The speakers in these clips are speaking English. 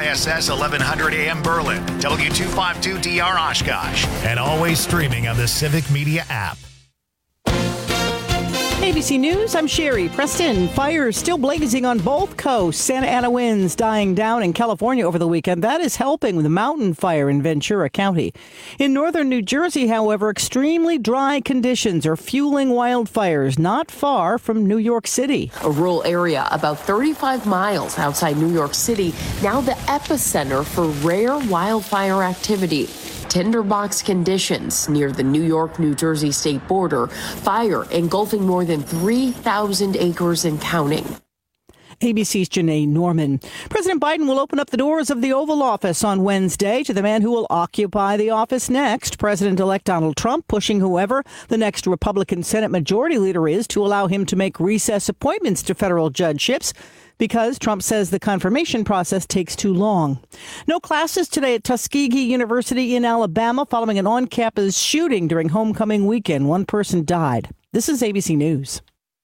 WISS 1100 AM Berlin, W252DR Oshkosh, and always streaming on the Civic Media app. ABC News, I'm Sherry Preston. Fires still blazing on both coasts. Santa Ana winds dying down in California over the weekend. That is helping with the mountain fire in Ventura County. In northern New Jersey, however, extremely dry conditions are fueling wildfires not far from New York City. A rural area about 35 miles outside New York City, now the epicenter for rare wildfire activity. Tinderbox conditions near the New York-New Jersey state border, fire engulfing more than 3,000 acres and counting. ABC's Janae Norman. President Biden will open up the doors of the Oval Office on Wednesday to the man who will occupy the office next. President-elect Donald Trump pushing whoever the next Republican Senate Majority Leader is to allow him to make recess appointments to federal judgeships, because Trump says the confirmation process takes too long. No classes today at Tuskegee University in Alabama following an on-campus shooting during homecoming weekend. One person died. This is ABC News.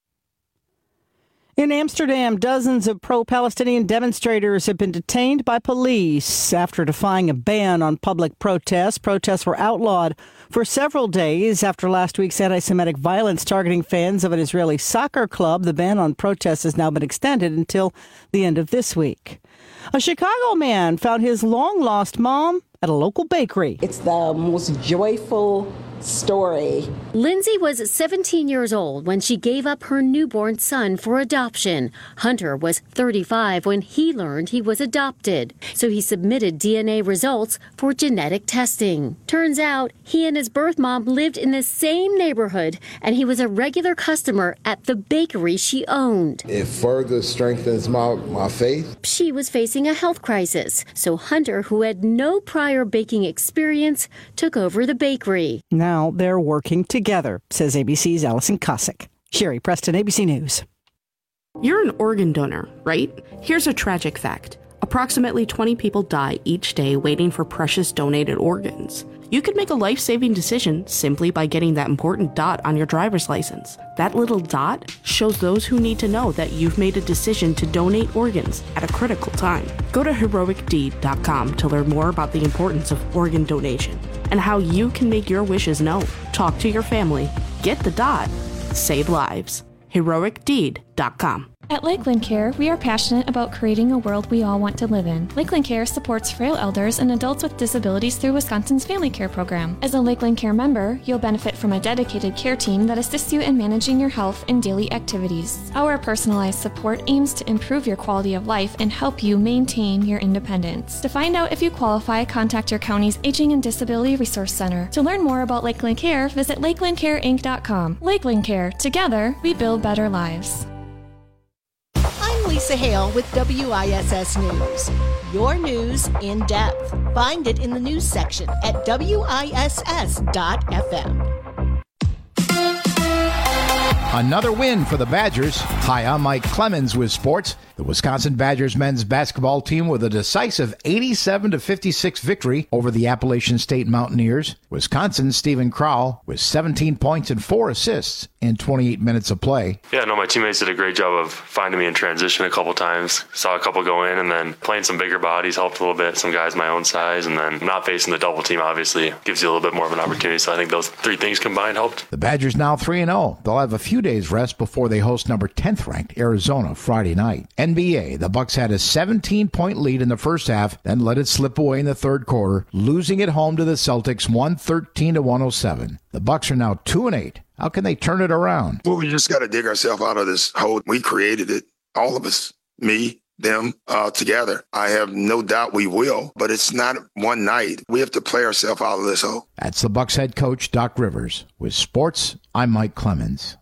In Amsterdam, dozens of pro-Palestinian demonstrators have been detained by police after defying a ban on public protests. Protests were outlawed for several days after last week's anti-Semitic violence targeting fans of an Israeli soccer club. The ban on protests has now been extended until the end of this week. A Chicago man found his long-lost mom at a local bakery. It's the most joyful story. Lindsay was 17 years old when she gave up her newborn son for adoption. Hunter was 35 when he learned he was adopted, so he submitted DNA results for genetic testing. Turns out he and his birth mom lived in the same neighborhood, and he was a regular customer at the bakery she owned. It further strengthens my faith. She was facing a health crisis, so Hunter, who had no prior baking experience, took over the bakery. Now they're working together, says ABC's Allison Cossack. Sherry Preston, ABC News. You're an organ donor, right? Here's a tragic fact. Approximately 20 people die each day waiting for precious donated organs. You could make a life-saving decision simply by getting that important dot on your driver's license. That little dot shows those who need to know that you've made a decision to donate organs at a critical time. Go to heroicdeed.com to learn more about the importance of organ donation and how you can make your wishes known. Talk to your family. Get the dot. Save lives. heroicdeed.com. At Lakeland Care, we are passionate about creating a world we all want to live in. Lakeland Care supports frail elders and adults with disabilities through Wisconsin's Family Care Program. As a Lakeland Care member, you'll benefit from a dedicated care team that assists you in managing your health and daily activities. Our personalized support aims to improve your quality of life and help you maintain your independence. To find out if you qualify, contact your county's Aging and Disability Resource Center. To learn more about Lakeland Care, visit lakelandcareinc.com. Lakeland Care. Together, we build better lives. I'm Lisa Hale with WISS News. Your news in depth. Find it in the news section at WISS.FM. Another win for the Badgers. Hi, I'm Mike Clemens with sports. The Wisconsin Badgers men's basketball team with a decisive 87-56 victory over the Appalachian State Mountaineers. Wisconsin's Stephen Crowell with 17 points and 4 assists in 28 minutes of play. Yeah, no, my teammates did a great job of finding me in transition a couple times. Saw a couple go in, and then playing some bigger bodies helped a little bit. Some guys my own size, and then not facing the double team obviously gives you a little bit more of an opportunity. So I think those three things combined helped. The Badgers now 3-0. They'll have a few days rest before they host number 10th ranked Arizona Friday night. NBA, the Bucks had a 17-point lead in the first half, then let it slip away in the third quarter, losing at home to the Celtics 113-107. The Bucks are now 2-8. How can they turn it around? Well, we just got to dig ourselves out of this hole. We created it, all of us, me, them, together. I have no doubt we will, but it's not one night. We have to play ourselves out of this hole. That's the Bucks head coach, Doc Rivers. With sports, I'm Mike Clemens.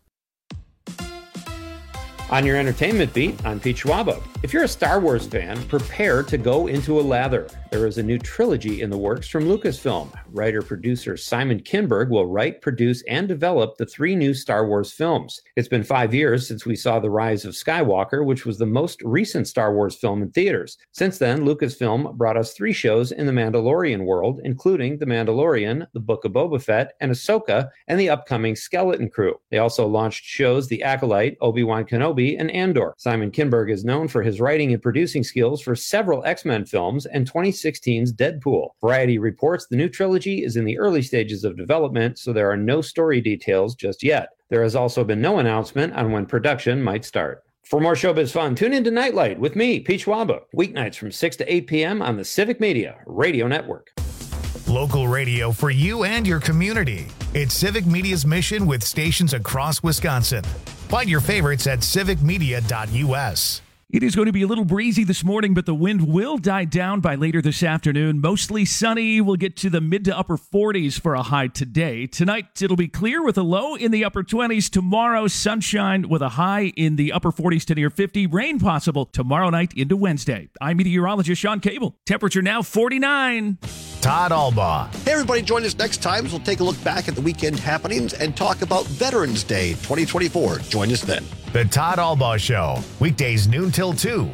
On your entertainment beat, I'm Pete Schwaba. If you're a Star Wars fan, prepare to go into a lather. There is a new trilogy in the works from Lucasfilm. Writer-producer Simon Kinberg will write, produce, and develop the 3 new Star Wars films. It's been 5 years since we saw The Rise of Skywalker, which was the most recent Star Wars film in theaters. Since then, Lucasfilm brought us 3 shows in the Mandalorian world, including The Mandalorian, The Book of Boba Fett, and Ahsoka, and the upcoming Skeleton Crew. They also launched shows The Acolyte, Obi-Wan Kenobi, Kenobi and Andor. Simon Kinberg is known for his writing and producing skills for several X-Men films and 2016's Deadpool. Variety reports the new trilogy is in the early stages of development, so there are no story details just yet. There has also been no announcement on when production might start. For more showbiz fun, tune into Nightlight with me, Pete Schwaba, weeknights from 6 to 8 p.m. on the Civic Media Radio Network. Local radio for you and your community. It's Civic Media's mission with stations across Wisconsin. Find your favorites at civicmedia.us. It is going to be a little breezy this morning, but the wind will die down by later this afternoon. Mostly sunny. We'll get to the mid to upper 40s for a high today. Tonight, it'll be clear with a low in the upper 20s. Tomorrow, sunshine with a high in the upper 40s to near 50. Rain possible tomorrow night into Wednesday. I'm meteorologist Sean Cable. Temperature now 49. Todd Albaugh. Hey, everybody, join us next time as we'll take a look back at the weekend happenings and talk about Veterans Day 2024. Join us then. The Todd Albaugh Show, weekdays noon till 2.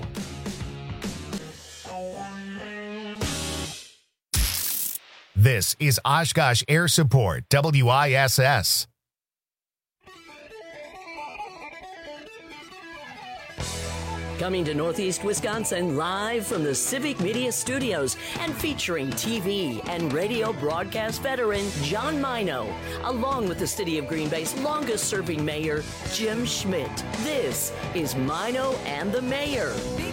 This is Oshkosh Air Support, WISS. Coming to Northeast Wisconsin live from the Civic Media Studios and featuring TV and radio broadcast veteran John Mino, along with the City of Green Bay's longest-serving mayor, Jim Schmidt. This is Mino and the Mayor.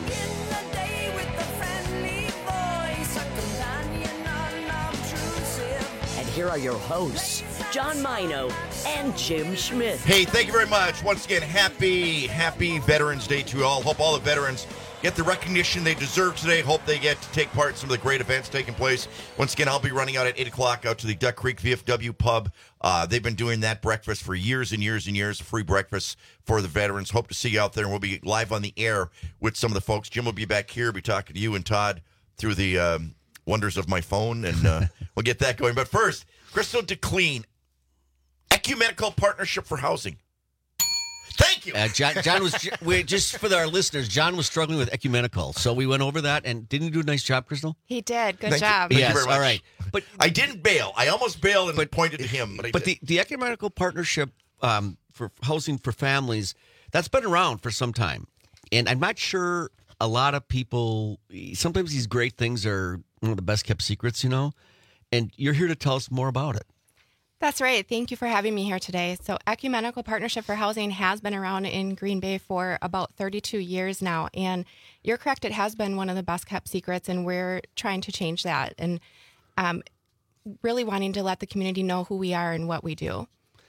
And here are your hosts, John Mino and Jim Schmidt. Hey, thank you very much. Once again, happy Veterans Day to you all. Hope all the veterans get the recognition they deserve today. Hope they get to take part in some of the great events taking place. Once again, I'll be running out at 8 o'clock out to the Duck Creek VFW pub. They've been doing that breakfast for years and years and years, a free breakfast for the veterans. Hope to see you out there, and we'll be live on the air with some of the folks. Jim will be back here, be talking to you and Todd through the wonders of my phone, and we'll get that going. But first, Crystal DeClean, Ecumenical Partnership for Housing. Thank you. John was just for our listeners. John was struggling with ecumenical, so we went over that. And didn't you do a nice job, Crystal? He did. Good Thank job. You. Yes. Thank you very much. All right. But I didn't bail. I almost bailed and pointed to him. But the ecumenical partnership for housing for families, that's been around for some time, and I'm not sure a lot of people. Sometimes these great things are one of the best kept secrets, you know. And you're here to tell us more about it. That's right. Thank you for having me here today. So Ecumenical Partnership for Housing has been around in Green Bay for about 32 years now. And you're correct, it has been one of the best kept secrets, and we're trying to change that and really wanting to let the community know who we are and what we do.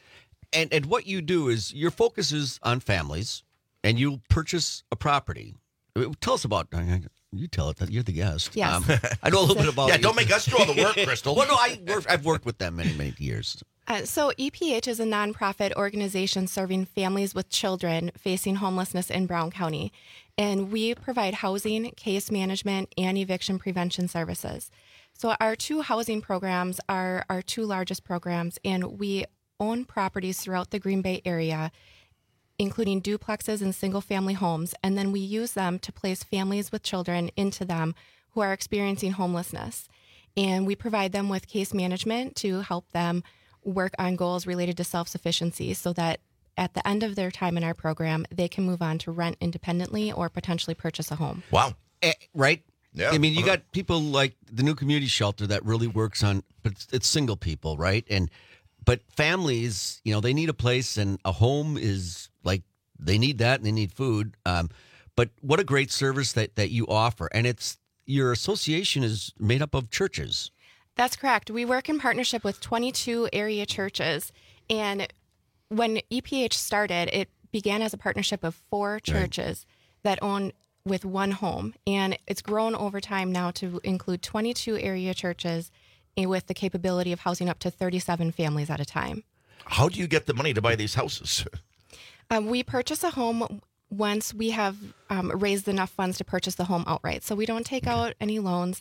And what you do is your focus is on families, and you purchase a property. Tell us about You tell it that you're the guest. Yes. I know a little bit about Yeah, don't make us do all the work, Crystal. Well, no, I've worked with them many years. So EPH is a nonprofit organization serving families with children facing homelessness in Brown County. And we provide housing, case management, and eviction prevention services. So our two housing programs are our two largest programs, and we own properties throughout the Green Bay area, including duplexes and single-family homes, and then we use them to place families with children into them who are experiencing homelessness. And we provide them with case management to help them work on goals related to self-sufficiency so that at the end of their time in our program, they can move on to rent independently or potentially purchase a home. Wow. Right? Yeah. I mean, you got people like the new community shelter that really works on, but it's single people, right? But families, you know, they need a place, and a home is like, they need that and they need food. But what a great service that you offer. And your association is made up of churches. That's correct. We work in partnership with 22 area churches. And when EPH started, it began as a partnership of 4 churches that own with one home. And it's grown over time now to include 22 area churches with the capability of housing up to 37 families at a time. How do you get the money to buy these houses? We purchase a home once we have raised enough funds to purchase the home outright. So we don't take out any loans.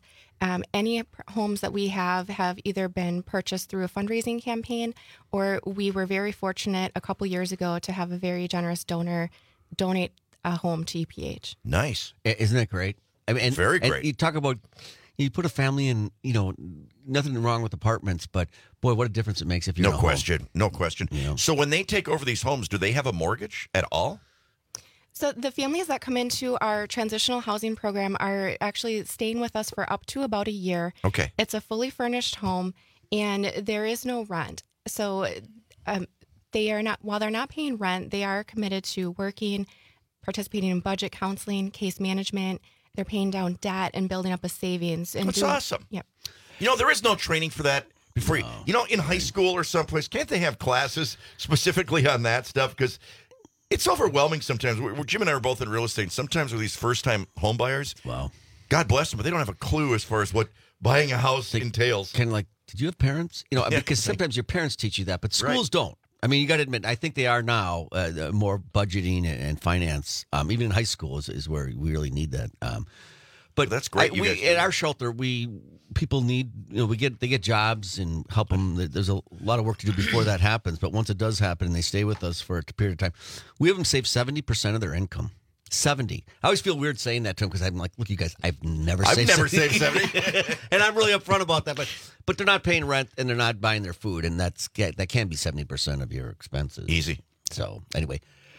Any homes that we have either been purchased through a fundraising campaign, or we were very fortunate a couple years ago to have a very generous donor donate a home to EPH. Nice. Isn't that great? I mean, very great. And you talk about, you put a family in, you know, nothing wrong with apartments, but boy, what a difference it makes if you're No question. You know? So when they take over these homes, do they have a mortgage at all? So the families that come into our transitional housing program are actually staying with us for up to about a year. Okay. It's a fully furnished home, and there is no rent. So they are not, while they're not paying rent, they are committed to working, participating in budget counseling, case management. They're paying down debt and building up a savings. And That's awesome. Yep. There is no training for that before. In high school or someplace, can't they have classes specifically on that stuff? Because it's overwhelming sometimes. Jim and I are both in real estate. Sometimes with these first-time home buyers, wow, God bless them, but they don't have a clue as far as what buying a house entails. Kind of like, did you have parents? Because sometimes your parents teach you that, but schools don't. I mean, you got to admit, I think they are now more budgeting and finance. Even in high school is where we really need that. But that's great. At our shelter, people need, they get jobs and help them. There's a lot of work to do before that happens. But once it does happen and they stay with us for a period of time, we have them save 70% of their income. 70. I always feel weird saying that to them because I'm like, look, you guys, I've never saved 70. And I'm really upfront about that. But they're not paying rent and they're not buying their food. And that can be 70% of your expenses. Easy. So anyway,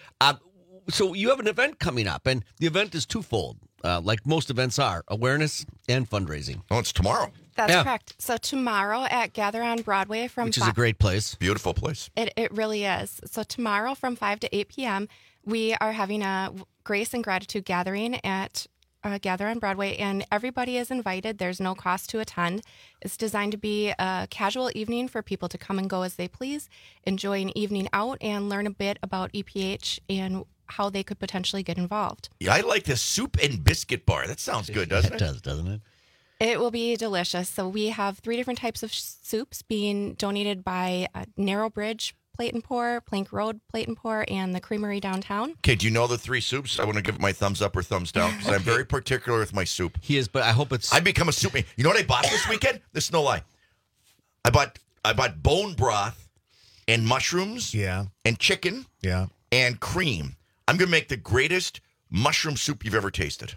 so you have an event coming up, and the event is twofold. Like most events are, awareness and fundraising. Oh, it's tomorrow. That's correct. So tomorrow at Gather on Broadway which is a great place. Beautiful place. It really is. So tomorrow from 5 to 8 p.m., we are having a Grace and Gratitude Gathering at Gather on Broadway, and everybody is invited. There's no cost to attend. It's designed to be a casual evening for people to come and go as they please, enjoy an evening out, and learn a bit about EPH and how they could potentially get involved. Yeah, I like the soup and biscuit bar. That sounds good, doesn't it? It does, doesn't it? It will be delicious. So we have 3 different types of soups being donated by Narrow Bridge Plate and Pour, Plank Road Plate and Pour, and the Creamery downtown. Okay, do you know the 3 soups? I want to give it my thumbs up or thumbs down because I'm very particular with my soup. He is, but I hope it's... I become a soup man. You know what I bought this weekend? This is no lie. I bought bone broth and mushrooms and chicken and cream. I'm going to make the greatest mushroom soup you've ever tasted.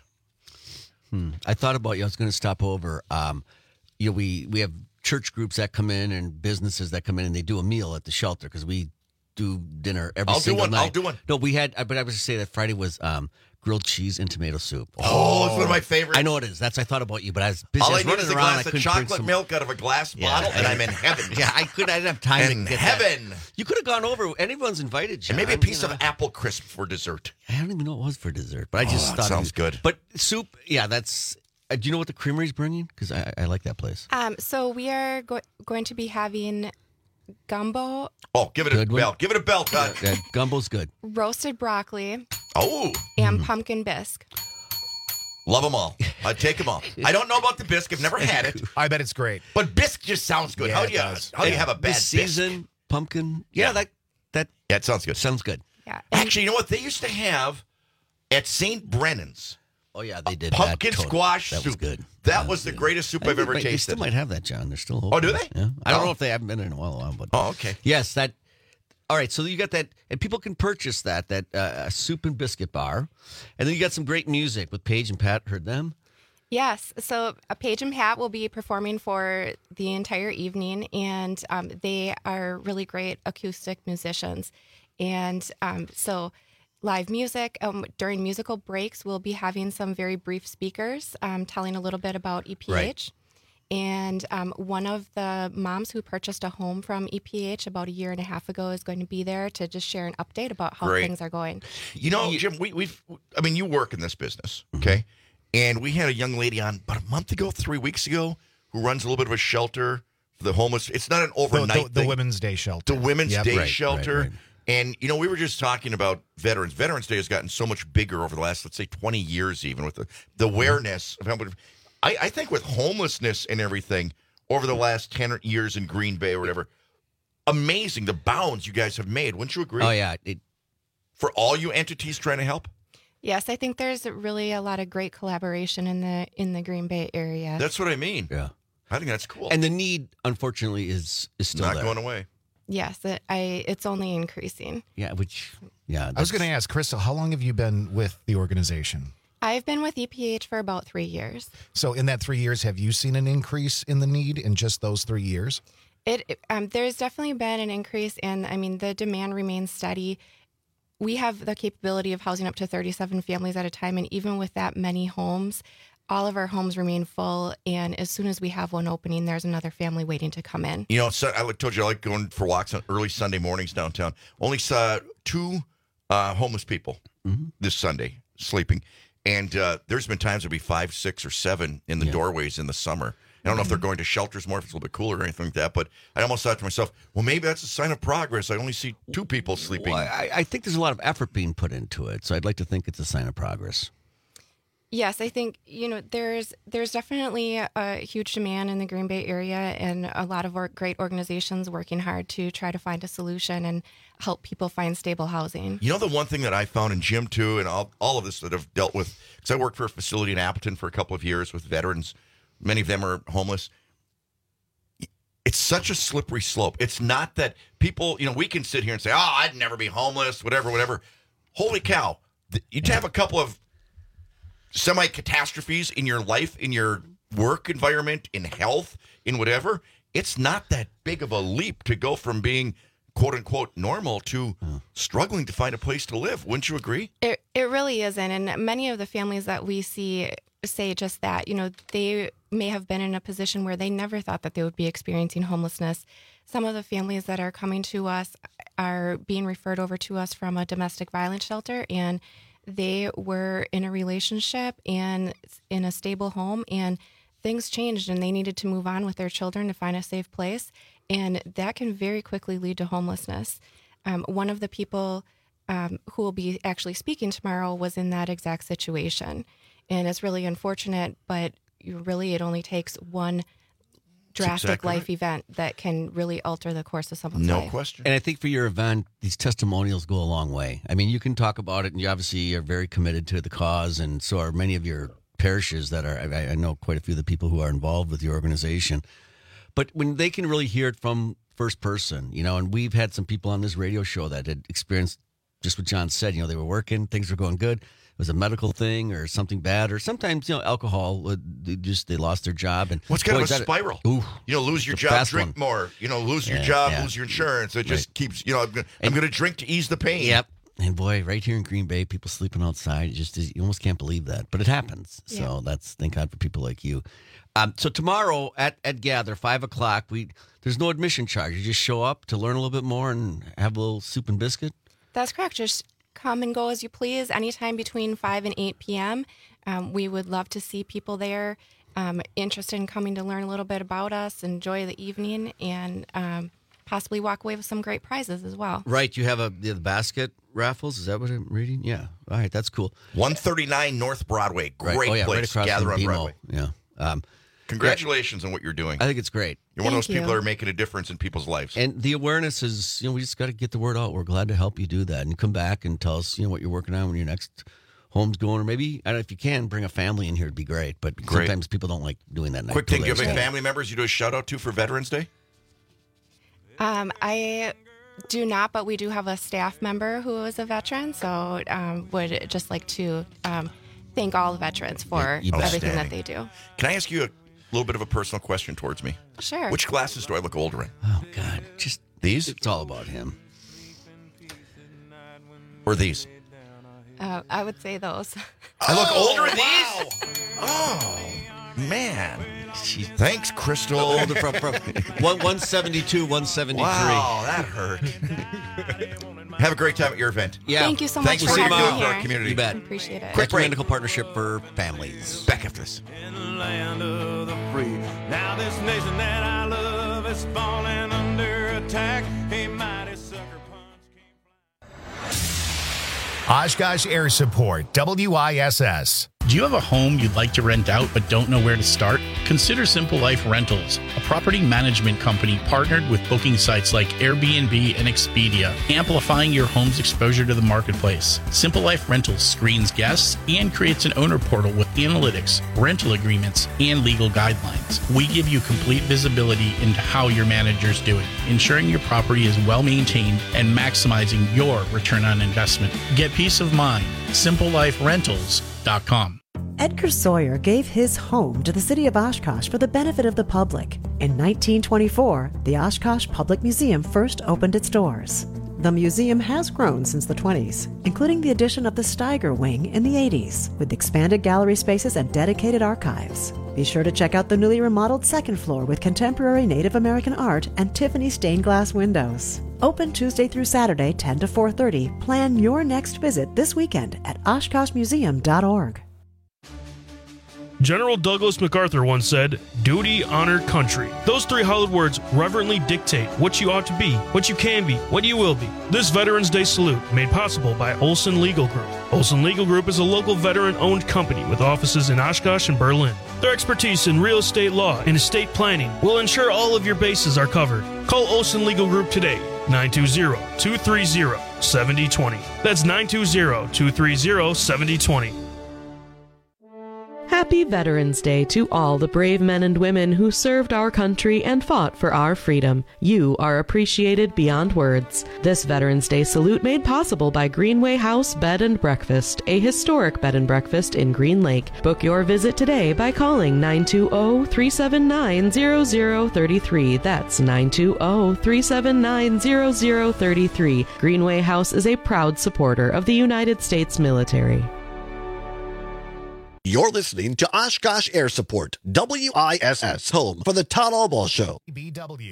I thought about you. I was going to stop over. We have church groups that come in and businesses that come in and they do a meal at the shelter because we do dinner every single night. I'll do one. No, we had, but I was to say that Friday was grilled cheese and tomato soup. Oh, it's one of my favorites. I know it is. I thought about you, but I was busy. All I was I need is a running around. glass of chocolate milk out of a glass bottle, and I'm in heaven. Yeah, I didn't have time in to get heaven. That. You could have gone over. Anyone's invited, John. And maybe a piece of apple crisp for dessert. I don't even know what it was for dessert, but I just thought that sounds good. But soup, that's. Do you know what the Creamery's bringing? Because I like that place. So we are going to be having gumbo. Oh, give it a bell. Give it a bell, Todd. Gumbo's good. Roasted broccoli. Oh. And pumpkin bisque. Love them all. I'd take them all. I don't know about the bisque. I've never had it. I bet it's great. But bisque just sounds good. Yeah, How do you have a bad this season, bisque? Pumpkin. That sounds good. Sounds good. Yeah. Actually, you know what? They used to have at St. Brennan's. Oh, yeah, they did. Pumpkin squash soup. That was good. That was the greatest soup I've ever tasted. They still might have that, John. They're still open. Oh, do they? Yeah. I don't know if they haven't been in a while, but... Oh, okay. Yes, that... All right, so you got that, and people can purchase that soup and biscuit bar, and then you got some great music with Paige and Pat. Heard them? Yes. So Paige and Pat will be performing for the entire evening, and they are really great acoustic musicians. And so live music. During musical breaks, we'll be having some very brief speakers telling a little bit about EPH. Right. And one of the moms who purchased a home from EPH about 1.5 years ago is going to be there to just share an update about how things are going. You know, Jim, you work in this business, okay? And we had a young lady on about a month ago, 3 weeks ago, who runs a little bit of a shelter for the homeless. It's not an overnight the Women's Day shelter. The Women's Day Right, shelter. right. And, we were just talking about veterans. Veterans Day has gotten so much bigger over the last, let's say, 20 years even with the awareness of how much. I think with homelessness and everything over the last 10 years in Green Bay or whatever, amazing the bounds you guys have made. Wouldn't you agree? Oh, yeah. For all you entities trying to help? Yes, I think there's really a lot of great collaboration in the Green Bay area. That's what I mean. Yeah. I think that's cool. And the need, unfortunately, is still not there. going away. Yes, it's only increasing. Yeah, I was going to ask, Crystal, how long have you been with the organization? I've been with EPH for about 3 years. So in that 3 years, have you seen an increase in the need in just those 3 years? There's definitely been an increase in, the demand remains steady. we have the capability of housing up to 37 families at a time. And even with that many homes, all of our homes remain full. And as soon as we have one opening, there's another family waiting to come in. You know, so I told you I like going for walks on early Sunday mornings downtown. Only saw 2 homeless people this Sunday sleeping. And there's been times there'll be 5, 6, or 7 in the doorways in the summer. I don't know if they're going to shelters more, if it's a little bit cooler or anything like that, but I almost thought to myself, well, maybe that's a sign of progress. I only see 2 people sleeping. Well, I think there's a lot of effort being put into it, so I'd like to think it's a sign of progress. Yes, I think, there's definitely a huge demand in the Green Bay area, and a lot of great organizations working hard to try to find a solution and help people find stable housing. You know, the one thing that I found in Jim, too, and all of this that I've dealt with, because I worked for a facility in Appleton for a couple of years with veterans. Many of them are homeless. It's such a slippery slope. It's not that people, we can sit here and say, oh, I'd never be homeless, whatever. Holy cow. You'd have a couple of semi-catastrophes in your life, in your work environment, in health, in whatever. It's not that big of a leap to go from being quote-unquote normal to struggling to find a place to live. Wouldn't you agree? It really isn't. And many of the families that we see say just that. They may have been in a position where they never thought that they would be experiencing homelessness. Some of the families that are coming to us are being referred over to us from a domestic violence shelter, and they were in a relationship and in a stable home, and things changed and they needed to move on with their children to find a safe place. And that can very quickly lead to homelessness. One of the people who will be actually speaking tomorrow was in that exact situation. And it's really unfortunate, but it only takes one drastic life event that can really alter the course of someone's life. No question. And I think for your event, these testimonials go a long way. I mean, you can talk about it, and you obviously are very committed to the cause, and so are many of your parishes that are, I know quite a few of the people who are involved with your organization. But when they can really hear it from first person, and we've had some people on this radio show that had experienced just what John said, they were working, things were going good. It was a medical thing or something bad, or sometimes, alcohol, they lost their job. And what's kind of a spiral? Lose your job, drink more, lose your job, lose your insurance. It just keeps, I'm going to drink to ease the pain. Yep. And boy, right here in Green Bay, people sleeping outside, you almost can't believe that. But it happens. So thank God for people like you. So tomorrow at Gather, 5 o'clock, there's no admission charge. You just show up to learn a little bit more and have a little soup and biscuit? That's correct. Just come and go as you please, anytime between 5 and 8 p.m. We would love to see people there interested in coming to learn a little bit about us, enjoy the evening, and possibly walk away with some great prizes as well. Right. You have the basket raffles. Is that what I'm reading? Yeah. All right. That's cool. 139 North Broadway. Great place. Right across Gather on BMO. Broadway. Yeah. Congratulations on what you're doing. I think it's great. You're one of those people that are making a difference in people's lives. And the awareness is, we just got to get the word out. We're glad to help you do that. And come back and tell us, what you're working on when your next home's going. Or maybe, I don't know, if you can, bring a family in here, it'd be great. But sometimes people don't like doing that. Quick thing, do you have any family members you do a shout-out to for Veterans Day? I do not, but we do have a staff member who is a veteran. So would just like to thank all the veterans for everything that they do. Can I ask you a little bit of a personal question towards me? Sure. Which glasses do I look older in? Oh, God. Just these? It's all about him. Or these? I would say those. I look older in these? Oh, man. Thanks, Crystal. Older from 172, 173. Wow, that hurt. Have a great time at your event. Yeah. Thank you so much for having me here. Our community. You bet. Appreciate it. Quick Medical Partnership for Families. Back after this. In the land of the free. Now this nation that I love is falling under attack. A mighty sucker punch. Oshkosh Air Support, WISS. Do you have a home you'd like to rent out but don't know where to start? Consider Simple Life Rentals, a property management company partnered with booking sites like Airbnb and Expedia, amplifying your home's exposure to the marketplace. Simple Life Rentals screens guests and creates an owner portal with analytics, rental agreements, and legal guidelines. We give you complete visibility into how your manager's doing, ensuring your property is well maintained and maximizing your return on investment. Get peace of mind. SimpleLifeRentals.com. Edgar Sawyer gave his home to the city of Oshkosh for the benefit of the public. In 1924, the Oshkosh Public Museum first opened its doors. The museum has grown since the 20s, including the addition of the Steiger Wing in the 80s, with expanded gallery spaces and dedicated archives. Be sure to check out the newly remodeled second floor with contemporary Native American art and Tiffany stained glass windows. Open Tuesday through Saturday, 10 to 4:30. Plan your next visit this weekend at OshkoshMuseum.org. General Douglas MacArthur once said, "Duty, honor, country." Those three hallowed words reverently dictate what you ought to be, what you can be, what you will be. This Veterans Day salute, made possible by Olson Legal Group. Olson Legal Group is a local veteran-owned company with offices in Oshkosh and Berlin. Their expertise in real estate law and estate planning will ensure all of your bases are covered. Call Olson Legal Group today, 920-230-7020. That's 920-230-7020. Happy Veterans Day to all the brave men and women who served our country and fought for our freedom. You are appreciated beyond words. This Veterans Day salute made possible by Greenway House Bed and Breakfast, a historic bed and breakfast in Green Lake. Book your visit today by calling 920-379-0033. That's 920-379-0033. Greenway House is a proud supporter of the United States military. You're listening to Oshkosh Air Support, WISS, home for the Todd Albaugh Show. BW.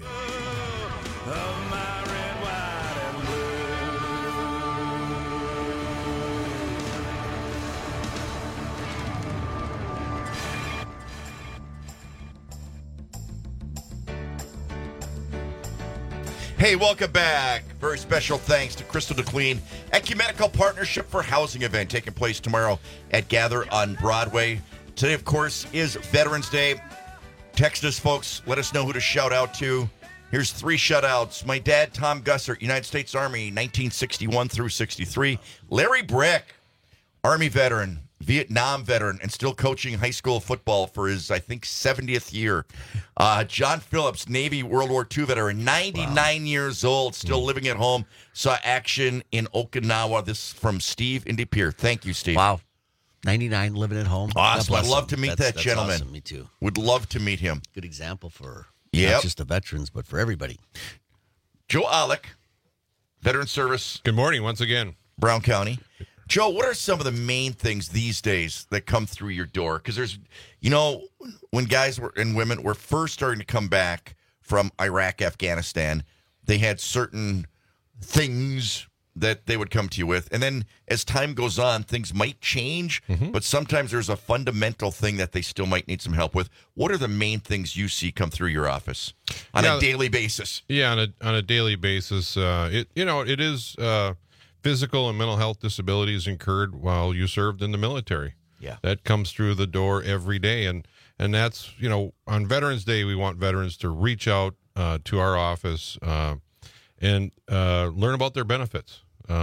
Hey, welcome back. Very special thanks to Crystal DeClean Ecumenical Partnership for Housing event taking place tomorrow at Gather on Broadway. Today, of course, is Veterans Day. Text us, folks. Let us know who to shout out to. Here's 3 shout-outs. My dad, Tom Gussert, United States Army, 1961 through 63. Larry Brick, Army veteran, Vietnam veteran, and still coaching high school football for his, I think, 70th year. John Phillips, Navy World War II veteran, 99 years old, still living at home. Saw action in Okinawa. This from Steve in De Pere. Thank you, Steve. Wow. 99 living at home. Awesome. I'd love to meet that gentleman. Awesome. Me too. Would love to meet him. Good example for not just the veterans, but for everybody. Joe Alec, Veteran Service. Good morning once again. Brown County. Joe, what are some of the main things these days that come through your door? Because there's, when guys and women were first starting to come back from Iraq, Afghanistan, they had certain things that they would come to you with. And then as time goes on, things might change, but sometimes there's a fundamental thing that they still might need some help with. What are the main things you see come through your office on a daily basis? Yeah, on a daily basis. It is physical and mental health disabilities incurred while you served in the military. Yeah. That comes through the door every day. And that's, on Veterans Day, we want veterans to reach out to our office and learn about their benefits.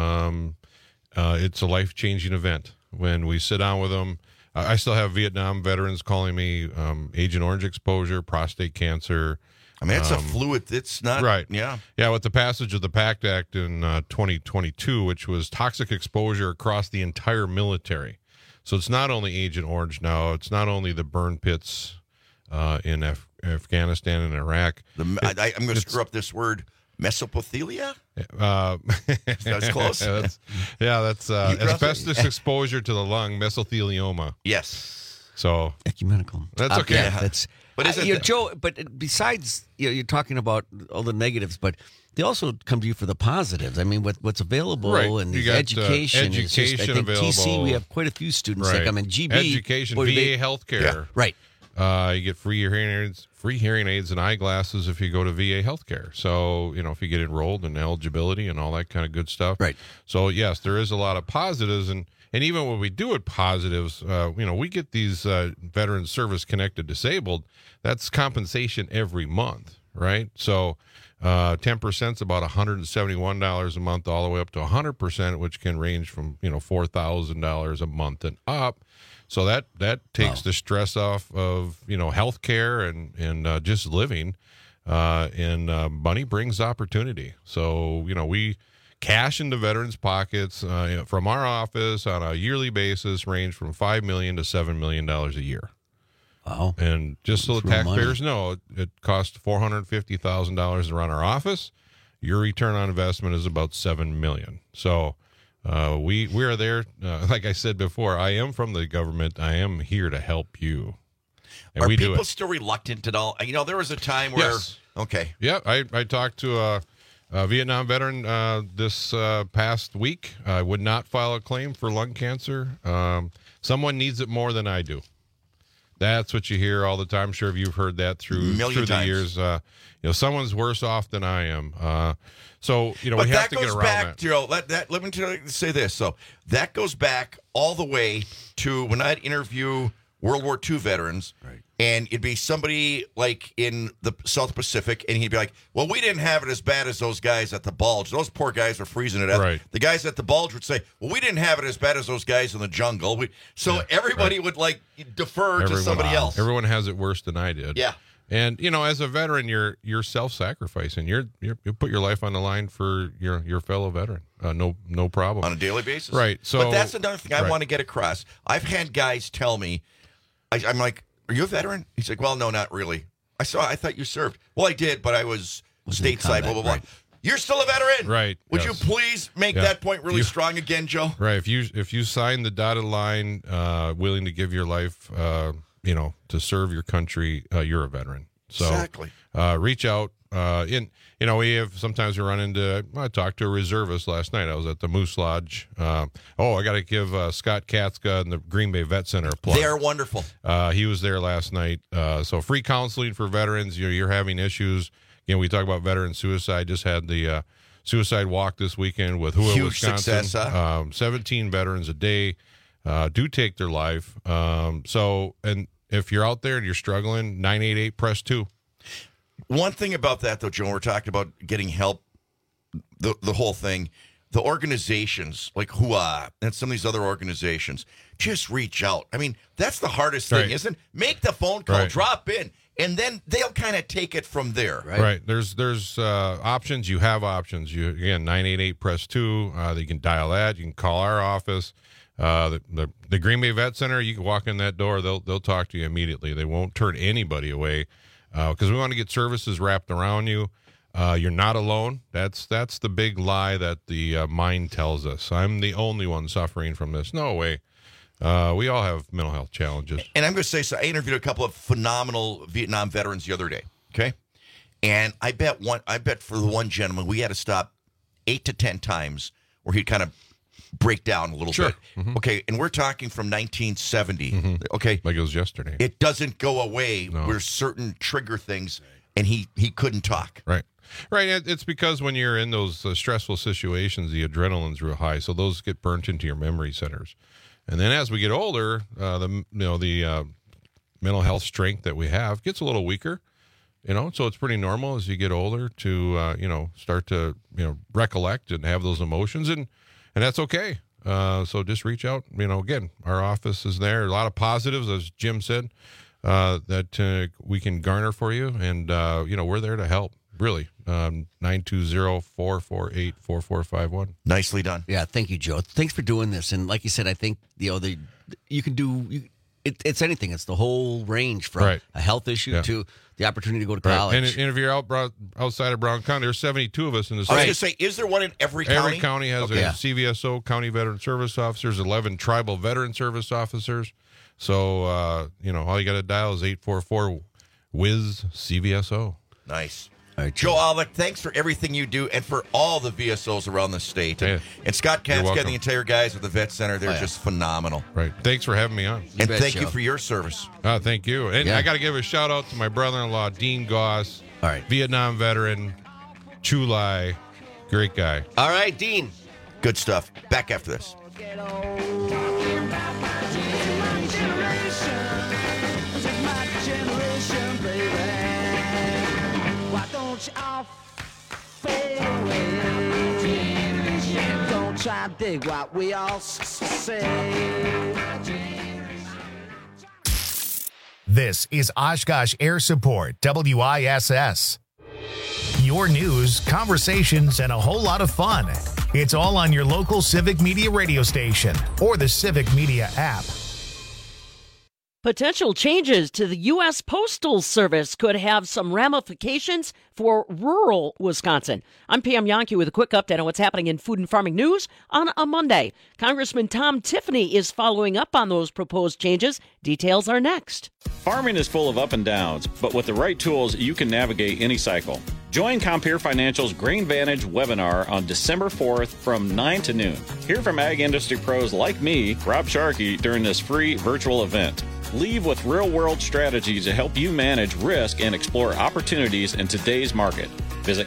It's a life-changing event. When we sit down with them, I still have Vietnam veterans calling me Agent Orange exposure, prostate cancer. I mean, it's a fluid. It's not right. Yeah. Yeah. With the passage of the PACT Act in 2022, which was toxic exposure across the entire military. So it's not only Agent Orange now. It's not only the burn pits in Afghanistan and Iraq. I'm going to screw up this word. Mesopothelia? That's close. That's asbestos exposure to the lung, mesothelioma. Yes. So ecumenical. That's okay. Yeah, but Joe, but besides, you're talking about all the negatives, but they also come to you for the positives. I mean, what's available and you got, education. Education I think available. TC, we have quite a few students that come in. GB. Education, VA healthcare. Yeah, right. You get free hearing aids and eyeglasses if you go to VA healthcare. So, if you get enrolled and eligibility and all that kind of good stuff. Right. So, yes, there is a lot of positives. And even when we do it positives, we get these veteran service connected disabled. That's compensation every month, right? So 10% is about $171 a month all the way up to 100%, which can range from, $4,000 a month and up. So that takes the stress off of, health care and just living. And money brings opportunity. So, we cash into veterans' pockets from our office on a yearly basis range from $5 million to $7 million a year. Wow. And just so the taxpayers know, it costs $450,000 to run our office. your return on investment is about $7 million. So we are there. Like I said before, I am from the government. I am here to help you. And Are we do people it. still reluctant at all? You know, there was a time where... Yes. Okay. Yeah, I talked to a Vietnam veteran this past week. I would not file a claim for lung cancer. Someone needs it more than I do. That's what you hear all the time. I'm sure you've heard that through the years. Someone's worse off than I am. So, we have to get around back, that. Let me say this. So that goes back all the way to when I'd interview World War II veterans, and it'd be somebody like in the South Pacific, and he'd be like, well, we didn't have it as bad as those guys at the Bulge. Those poor guys were freezing to death. Right. The guys at the Bulge would say, well, we didn't have it as bad as those guys in the jungle. Everybody would defer to somebody else. Everyone has it worse than I did. Yeah. And as a veteran, you're self-sacrificing. You put your life on the line for your fellow veteran. No problem On a daily basis. Right. So, but that's another thing I want to get across. I've had guys tell me, I'm like, are you a veteran? He's like, well, no, not really. I thought you served. Well, I did, but I was stateside, blah, blah, blah. You're still a veteran. Right. Would you please make that point really strong again, Joe? Right. If you sign the dotted line, willing to give your life, to serve your country, you're a veteran. So exactly. Reach out. Sometimes we run into, I talked to a reservist last night. I was at the Moose Lodge. I got to give Scott Katzka and the Green Bay Vet Center a plug. They're wonderful. He was there last night. So free counseling for veterans. You're having issues. We talk about veteran suicide. Just had the suicide walk this weekend with Hua, Huge Wisconsin. success, huh? 17 veterans a day do take their life. And if you're out there and you're struggling, 988 press 2. One thing about that, though, Joe, we're talking about getting help, the whole thing, the organizations like Hua and some of these other organizations, just reach out. I mean, that's the hardest thing, isn't it? Make the phone call, drop in, and then they'll kind of take it from there. Right. There's options. You have options. 988 press 2. You can dial that. You can call our office. The Green Bay Vet Center, you can walk in that door. They'll talk to you immediately. They won't turn anybody away. Because we want to get services wrapped around you. You're not alone. That's the big lie that the mind tells us. I'm the only one suffering from this. No way. We all have mental health challenges. And I'm going to say, so I interviewed a couple of phenomenal Vietnam veterans the other day, okay? And I bet for the one gentleman, we had to stop 8 to 10 times where he'd kind of break down a little bit. Mm-hmm. Okay, and we're talking from 1970. Mm-hmm. Okay. Like it was yesterday. It doesn't go away where certain trigger things, and he couldn't talk. Right. It's because when you're in those stressful situations, the adrenaline's real high, so those get burnt into your memory centers. And then as we get older, the mental health strength that we have gets a little weaker. So it's pretty normal as you get older to start to recollect and have those emotions, and that's okay. So just reach out. Again, our office is there. A lot of positives, as Jim said, that we can garner for you, and we're there to help. Really, 920-448-4451. Nicely done. Yeah, thank you, Joe. Thanks for doing this. And like you said, I think you can do. It's anything. It's the whole range from a health issue to the opportunity to go to college. And if you're outside of Brown County, there's 72 of us in the state. I was going to say, is there one in every county? Every county has a CVSO, County Veteran Service Officers, 11 Tribal Veteran Service Officers. So, all you got to dial is 844-WIZ-CVSO. Nice. Right, Joe Olick, thanks for everything you do and for all the VSOs around the state. And Scott Katzka and the entire guys at the Vet Center, they're just phenomenal. Right. Thanks for having me on. And thank you for your service. Thank you. And I got to give a shout out to my brother-in-law, Dean Goss, Vietnam veteran, Chu Lai, great guy. All right, Dean. Good stuff. Back after this. Try to dig what we all say. This is Oshkosh Air Support, WISS. Your news, conversations, and a whole lot of fun. It's all on your local Civic Media radio station or the Civic Media app. Potential changes to the U.S. Postal Service could have some ramifications for rural Wisconsin. I'm Pam Yonke with a quick update on what's happening in food and farming news on a Monday. Congressman Tom Tiffany is following up on those proposed changes. Details are next. Farming is full of up and downs, but with the right tools, you can navigate any cycle. Join Compeer Financial's Grain Vantage webinar on December 4th from 9 to noon. Hear from ag industry pros like me, Rob Sharkey, during this free virtual event. Leave with real-world strategies to help you manage risk and explore opportunities in today's market. Visit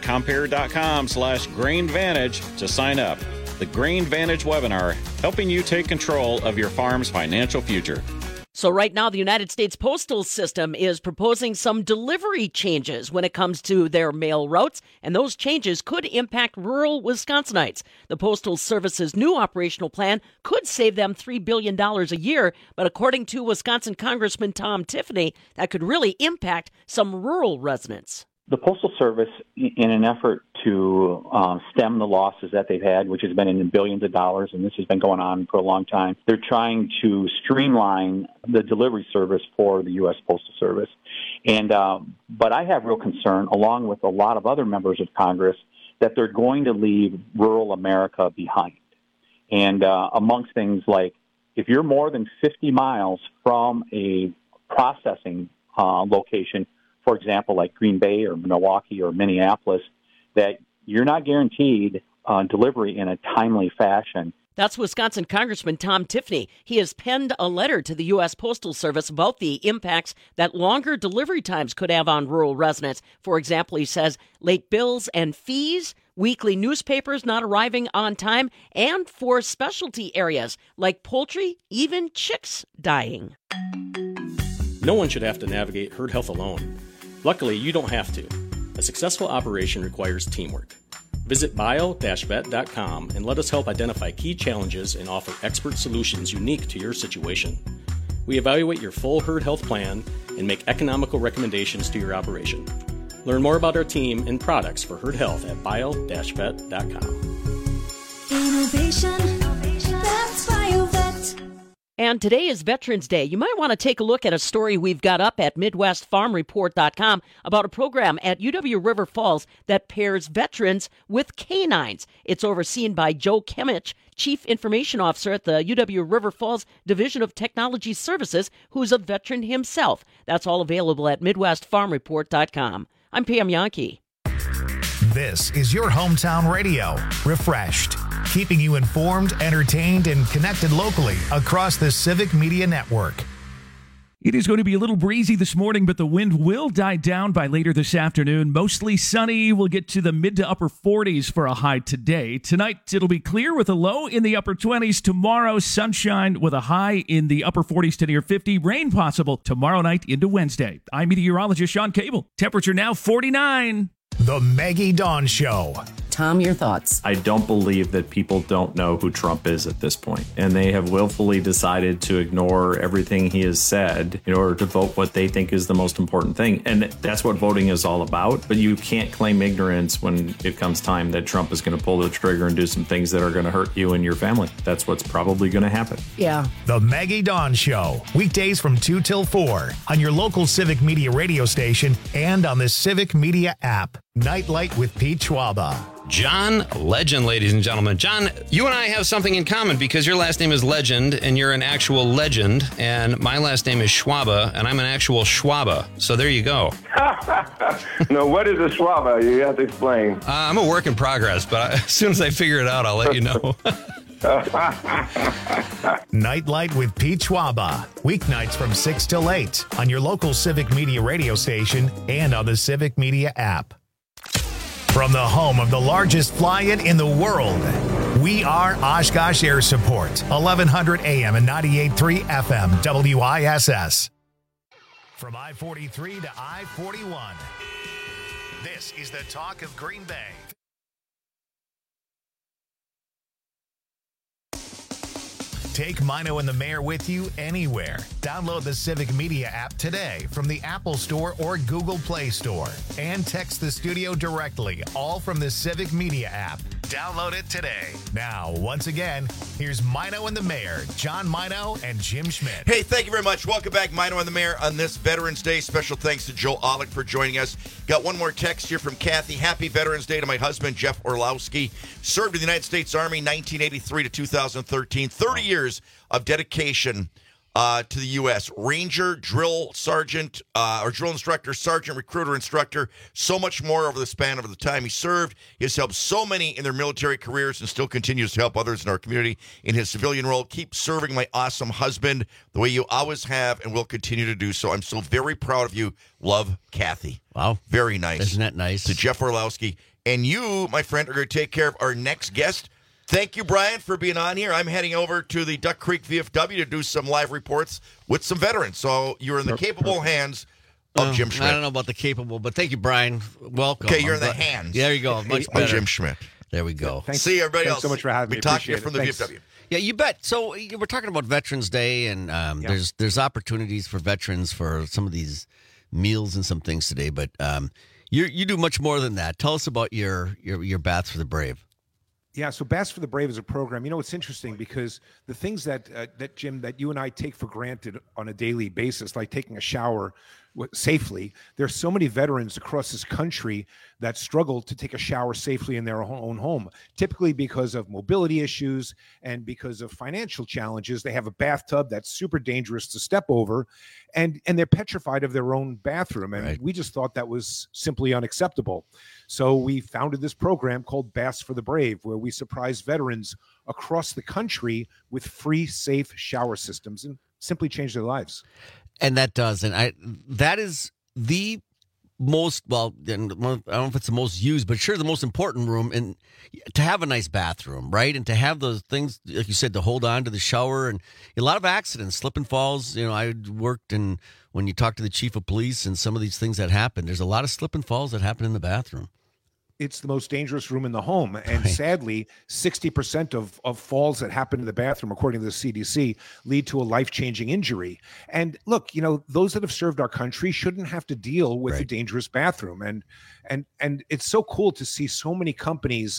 Compeer.com/GrainVantage to sign up. The Grain Vantage webinar, helping you take control of your farm's financial future. So right now, the United States Postal System is proposing some delivery changes when it comes to their mail routes, and those changes could impact rural Wisconsinites. The Postal Service's new operational plan could save them $3 billion a year, but according to Wisconsin Congressman Tom Tiffany, that could really impact some rural residents. The Postal Service, in an effort to stem the losses that they've had, which has been in billions of dollars, and this has been going on for a long time, they're trying to streamline the delivery service for the U.S. Postal Service. And but I have real concern, along with a lot of other members of Congress, that they're going to leave rural America behind. And amongst things like, if you're more than 50 miles from a processing location, for example, like Green Bay or Milwaukee or Minneapolis, that you're not guaranteed delivery in a timely fashion. That's Wisconsin Congressman Tom Tiffany. He has penned a letter to the U.S. Postal Service about the impacts that longer delivery times could have on rural residents. For example, he says late bills and fees, weekly newspapers not arriving on time, and for specialty areas like poultry, even chicks dying. No one should have to navigate herd health alone. Luckily, you don't have to. A successful operation requires teamwork. Visit bio-vet.com and let us help identify key challenges and offer expert solutions unique to your situation. We evaluate your full herd health plan and make economical recommendations to your operation. Learn more about our team and products for herd health at bio-vet.com. Innovation, that's BioVet. And today is Veterans Day. You might want to take a look at a story we've got up at MidwestFarmReport.com about a program at UW River Falls that pairs veterans with canines. It's overseen by Joe Kimmich, Chief Information Officer at the UW River Falls Division of Technology Services, who's a veteran himself. That's all available at MidwestFarmReport.com. I'm Pam Yonke. This is your hometown radio, Refreshed, keeping you informed, entertained, and connected locally across the Civic Media Network. It is going to be a little breezy this morning, but the wind will die down by later this afternoon. Mostly sunny. We'll get to the mid to upper 40s for a high today. Tonight, it'll be clear with a low in the upper 20s. Tomorrow, sunshine with a high in the upper 40s to near 50. Rain possible tomorrow night into Wednesday. I'm meteorologist Sean Cable. Temperature now 49. The Maggie Dawn Show. Tom, your thoughts? I don't believe that people don't know who Trump is at this point, and they have willfully decided to ignore everything he has said in order to vote what they think is the most important thing. And that's what voting is all about. But you can't claim ignorance when it comes time that Trump is going to pull the trigger and do some things that are going to hurt you and your family. That's what's probably going to happen. Yeah. The Maggie Dawn Show, weekdays from 2 till 4 on your local Civic Media radio station and on the Civic Media app. Nightlight with Pete Schwaba. John Legend, ladies and gentlemen. John, you and I have something in common because your last name is Legend and you're an actual legend, and my last name is Schwaba and I'm an actual Schwaba. So there you go. No, what is a Schwaba? You have to explain. I'm a work in progress, but as soon as I figure it out, I'll let you know. Nightlight with Pete Schwaba. Weeknights from 6 till 8 on your local Civic Media radio station and on the Civic Media app. From the home of the largest fly-in in the world, we are Oshkosh Air Support, 1100 AM and 98.3 FM, WISS. From I-43 to I-41, this is the talk of Green Bay. Take Mino and the Mayor with you anywhere. Download the Civic Media app today from the Apple Store or Google Play Store. And text the studio directly, all from the Civic Media app. Download it today. Now, once again, here's Mino and the Mayor, John Mino and Jim Schmidt. Hey, thank you very much. Welcome back, Mino and the Mayor, on this Veterans Day. Special thanks to Joe Olick for joining us. Got one more text here from Kathy. Happy Veterans Day to my husband, Jeff Orlowski. Served in the United States Army 1983 to 2013. 30 years of dedication to the U.S. Ranger, drill sergeant, or drill instructor, sergeant, recruiter, instructor, so much more over the span of the time he served. He has helped so many in their military careers and still continues to help others in our community in his civilian role. Keep serving my awesome husband the way you always have and will continue to do so. I'm so very proud of you. Love, Kathy. Wow. Very nice. Isn't that nice? To Jeff Orlowski. And you, my friend, are going to take care of our next guest. Thank you, Brian, for being on here. I'm heading over to the Duck Creek VFW to do some live reports with some veterans. So you're in the capable hands of Jim Schmidt. I don't know about the capable, but thank you, Brian. Welcome. Okay, you're in the hands. There you go. Much of better. Jim Schmidt. There we go. See everybody else. Thanks so much for having me. We talk to you Appreciate from the it. Thanks. VFW. Yeah, you bet. So we're talking about Veterans Day, and there's opportunities for veterans for some of these meals and some things today. But you do much more than that. Tell us about your Baths for the Brave. Yeah, so Baths for the Brave is a program. You know, it's interesting because the things that Jim, that you and I take for granted on a daily basis, like taking a shower safely, there's so many veterans across this country that struggle to take a shower safely in their own home, typically because of mobility issues and because of financial challenges. They have a bathtub that's super dangerous to step over, and they're petrified of their own bathroom. And we just thought that was simply unacceptable. So we founded this program called Baths for the Brave, where we surprise veterans across the country with free, safe shower systems and simply change their lives. And that does, that is the most, well, I don't know if it's the most used, but sure the most important room, and to have a nice bathroom, right? And to have those things, like you said, to hold on to the shower, and a lot of accidents, slip and falls. You know, I worked in, when you talk to the chief of police and some of these things that happen, there's a lot of slip and falls that happen in the bathroom. It's the most dangerous room in the home. And sadly, 60% of falls that happen in the bathroom, according to the CDC, lead to a life-changing injury. And look, you know, those that have served our country shouldn't have to deal with a dangerous bathroom. And it's so cool to see so many companies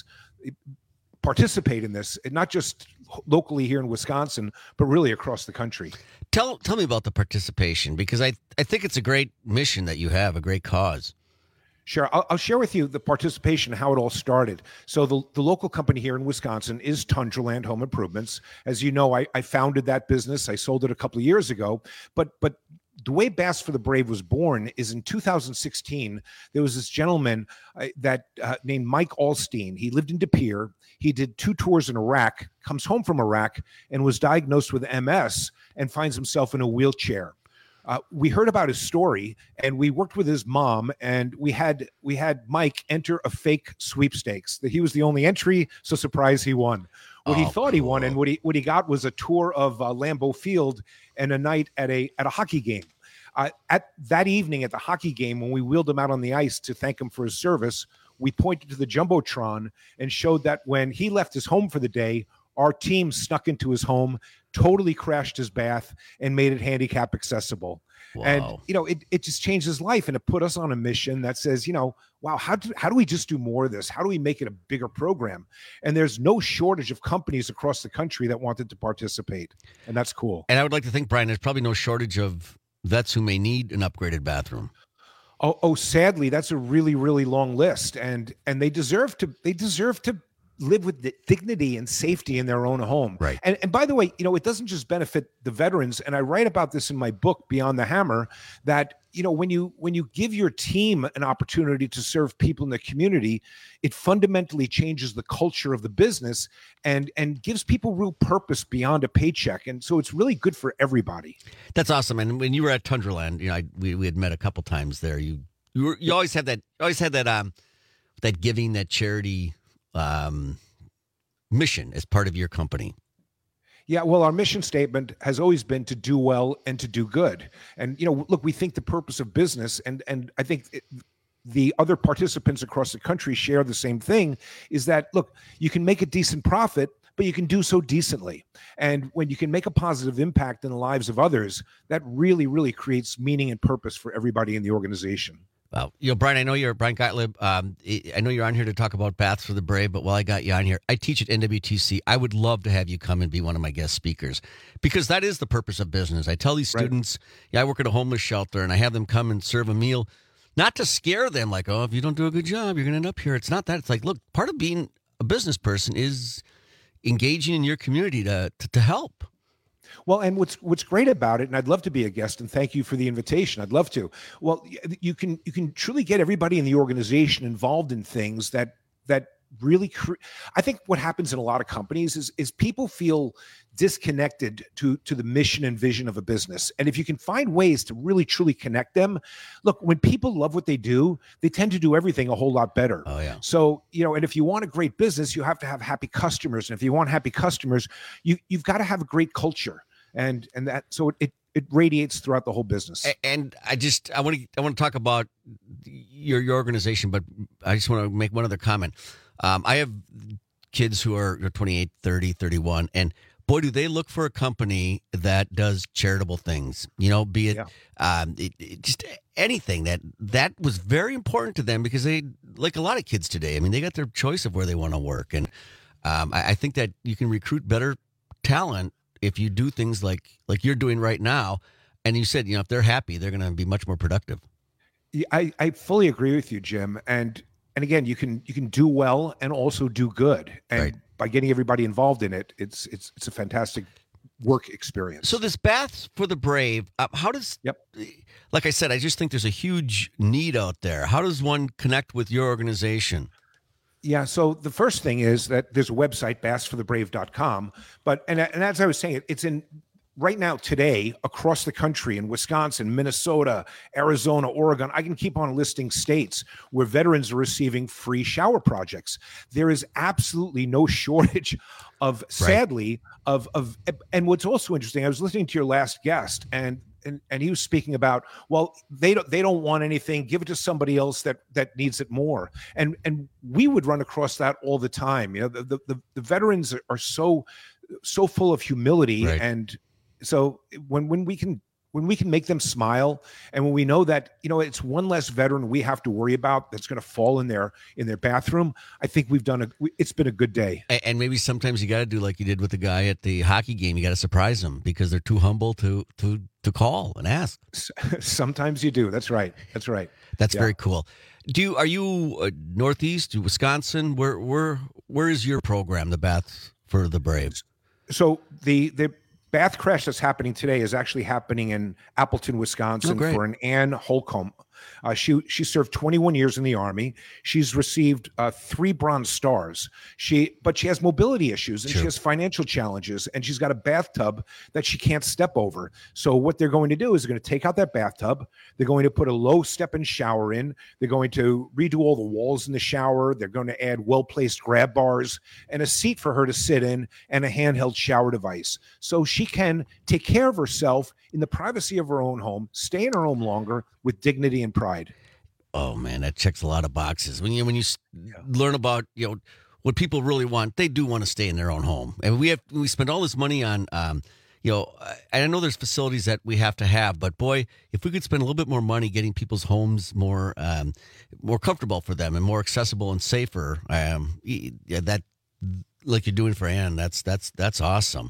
participate in this, and not just locally here in Wisconsin, but really across the country. Tell me about the participation, because I think it's a great mission that you have, a great cause. Sure. I'll share with you the participation, how it all started. So the local company here in Wisconsin is Tundraland Home Improvements. As you know, I founded that business. I sold it a couple of years ago. But the way Baths for the Brave was born is in 2016, there was this gentleman named Mike Alstein. He lived in De Pere. He did 2 tours in Iraq, comes home from Iraq, and was diagnosed with MS and finds himself in a wheelchair. We heard about his story, and we worked with his mom, and we had Mike enter a fake sweepstakes. That he was the only entry, so surprise, he won. What he thought he won, and what he got was a tour of Lambeau Field and a night at a hockey game. At that evening at the hockey game, when we wheeled him out on the ice to thank him for his service, we pointed to the Jumbotron and showed that when he left his home for the day, our team snuck into his home, totally crashed his bath, and made it handicap accessible. Wow. And, you know, it just changed his life, and it put us on a mission that says, you know, wow, how do we just do more of this? How do we make it a bigger program? And there's no shortage of companies across the country that wanted to participate, and that's cool. And I would like to think, Brian, there's probably no shortage of vets who may need an upgraded bathroom. Oh, sadly, that's a really, really long list, and they deserve to live with dignity and safety in their own home. Right. And by the way, you know, it doesn't just benefit the veterans. And I write about this in my book, Beyond the Hammer, that, you know, when you give your team an opportunity to serve people in the community, it fundamentally changes the culture of the business and gives people real purpose beyond a paycheck. And so it's really good for everybody. That's awesome. And when you were at Tundraland, you know, we had met a couple times there. You always had that giving, that charity mission as part of your company. Yeah, well, our mission statement has always been to do well and to do good. And, you know, look, we think the purpose of business, and I think the other participants across the country share the same thing, is that, look, you can make a decent profit, but you can do so decently. And when you can make a positive impact in the lives of others, that really, really creates meaning and purpose for everybody in the organization. Well, Brian, I know you're Brian Gottlieb. I know you're on here to talk about Baths for the Brave, but while I got you on here, I teach at NWTC. I would love to have you come and be one of my guest speakers because that is the purpose of business. I tell these students, I work at a homeless shelter, and I have them come and serve a meal, not to scare them like, oh, if you don't do a good job, you're going to end up here. It's not that. It's like, look, part of being a business person is engaging in your community to help. Well, and what's great about it, and I'd love to be a guest, and thank you for the invitation. I'd love to. Well, you can truly get everybody in the organization involved in things that really. I think what happens in a lot of companies is people feel disconnected to the mission and vision of a business, and if you can find ways to really truly connect them, look, when people love what they do, they tend to do everything a whole lot better. Oh yeah. So and if you want a great business, you have to have happy customers, and if you want happy customers, you've got to have a great culture. And that, so it radiates throughout the whole business. And I want to talk about your organization, but I just want to make one other comment. I have kids who are 28, 30, 31, and boy, do they look for a company that does charitable things, be it just anything that was very important to them because they, like a lot of kids today, I mean, they got their choice of where they want to work. And I think that you can recruit better talent if you do things like you're doing right now. And you said, if they're happy, they're going to be much more productive. Yeah, I fully agree with you, Jim. And again, you can do well and also do good. And by getting everybody involved in it, it's a fantastic work experience. So this Baths for the Brave, how does, like I said, I just think there's a huge need out there. How does one connect with your organization? Yeah, so the first thing is that there's a website, bathsforthebrave.com. And as I was saying, it's in right now today across the country in Wisconsin, Minnesota, Arizona, Oregon. I can keep on listing states where veterans are receiving free shower projects. There is absolutely no shortage of, sadly, of. And what's also interesting, I was listening to your last guest, and he was speaking about, well, they don't want anything, give it to somebody else that needs it more. And we would run across that all the time. The veterans are so full of humility, and so when we can make them smile, and when we know that it's one less veteran we have to worry about that's going to fall in their bathroom, I think it's been a good day. And maybe sometimes you got to do like you did with the guy at the hockey game. You got to surprise them because they're too humble to call and ask. Sometimes you do. That's right. That's very cool. Are you Northeast, Wisconsin? Where is your program, the Baths for the Braves? So the bath crash that's happening today is actually happening in Appleton, Wisconsin, for an Ann Holcomb. She served 21 years in the Army. She's received 3 Bronze Stars. But she has mobility issues, and she has financial challenges, and she's got a bathtub that she can't step over. So what they're going to do is they're going to take out that bathtub. They're going to put a low step-in shower in. They're going to redo all the walls in the shower. They're going to add well-placed grab bars and a seat for her to sit in and a handheld shower device. So she can take care of herself in the privacy of her own home, stay in her home longer with dignity and pride. Oh man, that checks a lot of boxes. When you learn about what people really want, they do want to stay in their own home. And we spend all this money on and I know there's facilities that we have to have, but boy, if we could spend a little bit more money getting people's homes more comfortable for them and more accessible and safer, that like you're doing for Ann, that's awesome.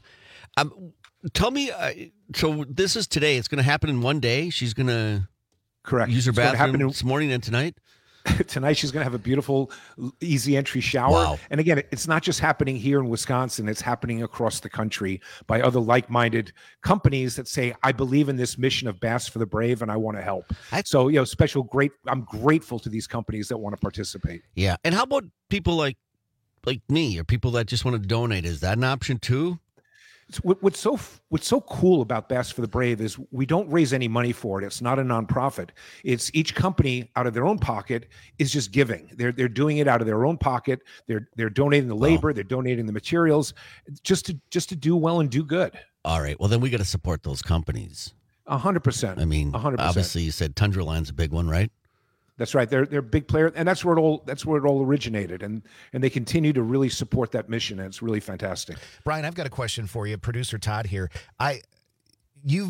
Tell me, so this is today. It's going to happen in one day. She's going to use her bathroom this morning and tonight? Tonight she's going to have a beautiful, easy entry shower. Wow. And again, it's not just happening here in Wisconsin. It's happening across the country by other like-minded companies that say, I believe in this mission of Baths for the Brave and I want to help. So, I'm grateful to these companies that want to participate. Yeah. And how about people like me or people that just want to donate? Is that an option too? What's so cool about Baths for the Brave is we don't raise any money for it. It's not a nonprofit. It's each company out of their own pocket is just giving. They're doing it out of their own pocket. They're donating the labor. They're donating the materials, just to do well and do good. All right. Well, then we got to support those companies. 100%. I mean, 100%. Obviously, you said Tundra Line's a big one, right? That's right. They're a big player, and that's where it all originated, and they continue to really support that mission, and it's really fantastic. Brian, I've got a question for you, producer Todd here. You've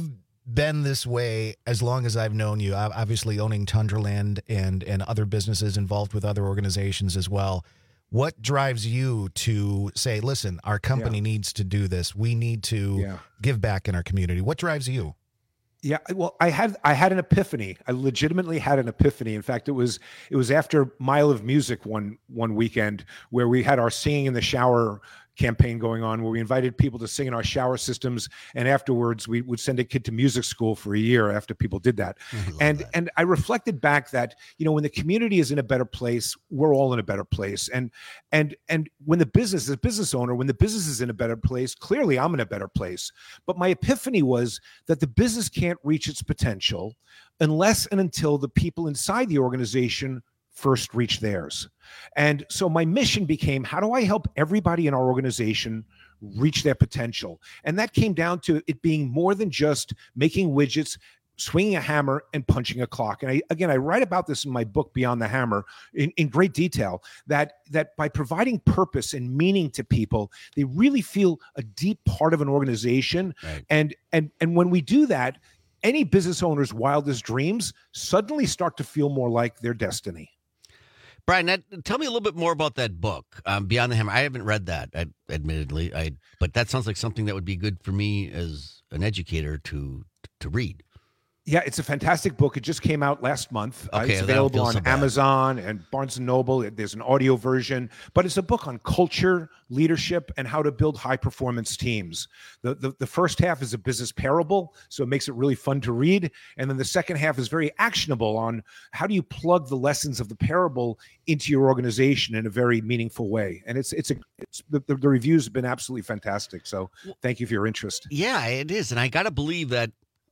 been this way as long as I've known you, obviously owning Tundraland and other businesses involved with other organizations as well. What drives you to say, listen, our company needs to do this. We need to give back in our community. What drives you? Yeah, well, I had an epiphany. I legitimately had an epiphany. In fact, it was after Mile of Music one weekend where we had our Singing in the Shower campaign going on, where we invited people to sing in our shower systems, and afterwards we would send a kid to music school for a year after people did that. And I reflected back that, when the community is in a better place, we're all in a better place. And when the business, as a business owner, when the business is in a better place, clearly I'm in a better place. But my epiphany was that the business can't reach its potential unless and until the people inside the organization first reach theirs. And so my mission became, how do I help everybody in our organization reach their potential? And that came down to it being more than just making widgets, swinging a hammer, and punching a clock. And I write about this in my book, Beyond the Hammer, in great detail, that by providing purpose and meaning to people, they really feel a deep part of an organization. Right. And when we do that, any business owner's wildest dreams suddenly start to feel more like their destiny. Brian, tell me a little bit more about that book, Beyond the Hammer. I haven't read that, admittedly, but that sounds like something that would be good for me as an educator to read. Yeah, it's a fantastic book. It just came out last month. Okay, it's available on Amazon and Barnes & Noble. There's an audio version, but it's a book on culture, leadership, and how to build high-performance teams. The first half is a business parable, so it makes it really fun to read. And then the second half is very actionable on how do you plug the lessons of the parable into your organization in a very meaningful way. And the reviews have been absolutely fantastic. So thank you for your interest. Yeah, it is. And I got to believe that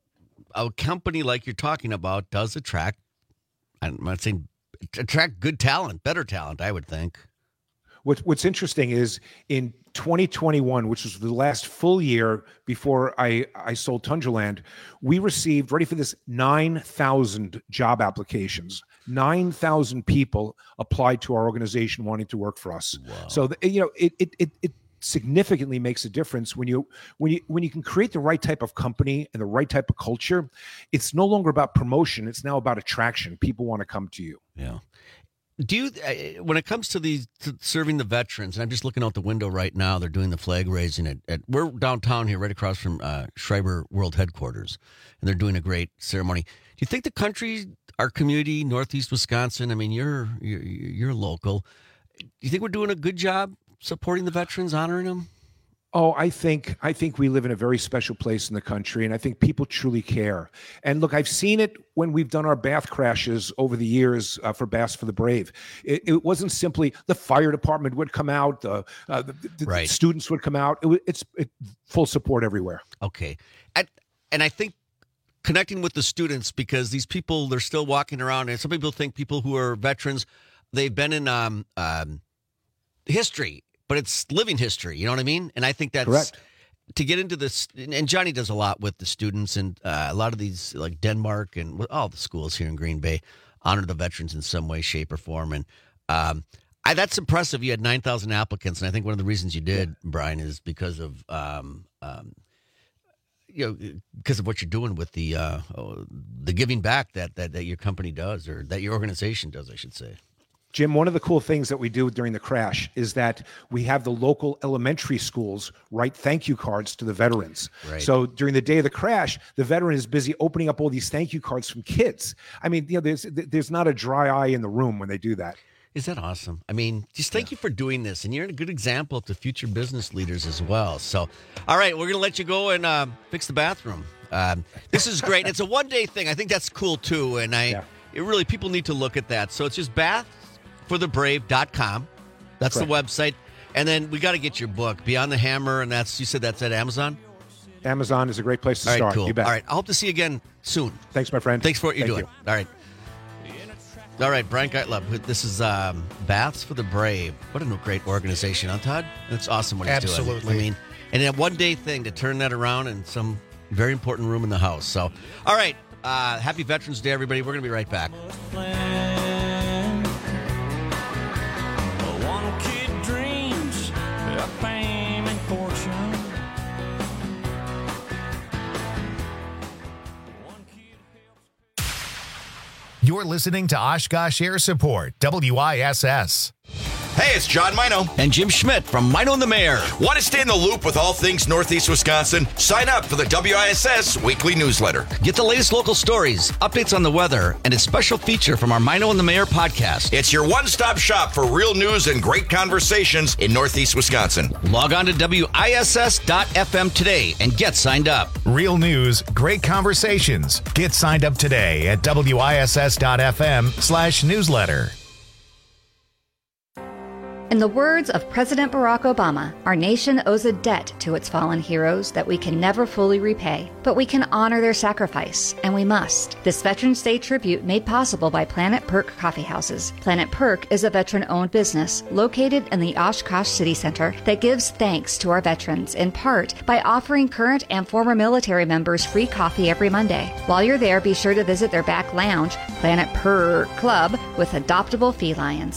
a company like you're talking about does attract, I'm not saying attract good talent, better talent, I would think. What's interesting is in 2021, which was the last full year before I sold Tundraland, we received, ready for this, 9,000 job applications. 9,000 people applied to our organization wanting to work for us. Wow. So it significantly makes a difference when you can create the right type of company and the right type of culture. It's no longer about promotion. It's now about attraction. People want to come to you. Yeah. Do you, when it comes to serving the veterans, and I'm just looking out the window right now, they're doing the flag raising we're downtown here, right across from Schreiber World Headquarters, and they're doing a great ceremony. Do you think the country, our community, Northeast Wisconsin, I mean, you're local. Do you think we're doing a good job supporting the veterans, honoring them? Oh, I think we live in a very special place in the country, and I think people truly care. And look, I've seen it when we've done our bath crashes over the years for Baths for the Brave. It wasn't simply the fire department would come out, the students would come out. It's full support everywhere. Okay. And I think connecting with the students, because these people, they're still walking around, and some people think people who are veterans, they've been in history, but it's living history. You know what I mean? And I think that's correct. To get into this, and Johnny does a lot with the students, and a lot of these, like Denmark and all the schools here in Green Bay, honor the veterans in some way, shape, or form. And that's impressive. You had 9,000 applicants, and I think one of the reasons you did, Brian, is because of because of what you're doing with the giving back that your company does, or that your organization does, I should say. Jim, one of the cool things that we do during the crash is that we have the local elementary schools write thank you cards to the veterans. Right. So during the day of the crash, the veteran is busy opening up all these thank you cards from kids. I mean, there's not a dry eye in the room when they do that. Is that awesome? I mean, just thank you for doing this. And you're a good example to future business leaders as well. So, all right, we're going to let you go and fix the bathroom. This is great. It's a one-day thing. I think that's cool, too. And people need to look at that. So it's just bathforthebrave.com. That's correct. The website. And then we got to get your book, Beyond the Hammer. And you said that's at Amazon? Amazon is a great place to start. Cool. You bet. All right. I hope to see you again soon. Thanks, my friend. Thanks for what you're doing. All right. All right, Brian Geitlove. This is Baths for the Brave. What a great organization, huh, Todd? That's awesome what he's doing. Absolutely. I mean, and a one-day thing to turn that around in some very important room in the house. So, all right, happy Veterans Day, everybody. We're going to be right back. One kid dreams of fame and fortune. You're listening to Oshkosh Air Support, WISS. Hey, it's John Mino. And Jim Schmidt from Mino and the Mayor. Want to stay in the loop with all things Northeast Wisconsin? Sign up for the WISS weekly newsletter. Get the latest local stories, updates on the weather, and a special feature from our Mino and the Mayor podcast. It's your one-stop shop for real news and great conversations in Northeast Wisconsin. Log on to WISS.FM today and get signed up. Real news, great conversations. Get signed up today at WISS.FM/newsletter. In the words of President Barack Obama, our nation owes a debt to its fallen heroes that we can never fully repay, but we can honor their sacrifice, and we must. This Veterans Day tribute made possible by Planet Perk Coffee Houses. Planet Perk is a veteran-owned business located in the Oshkosh City Center that gives thanks to our veterans in part by offering current and former military members free coffee every Monday. While you're there, be sure to visit their back lounge, Planet Perk Club, with adoptable felines.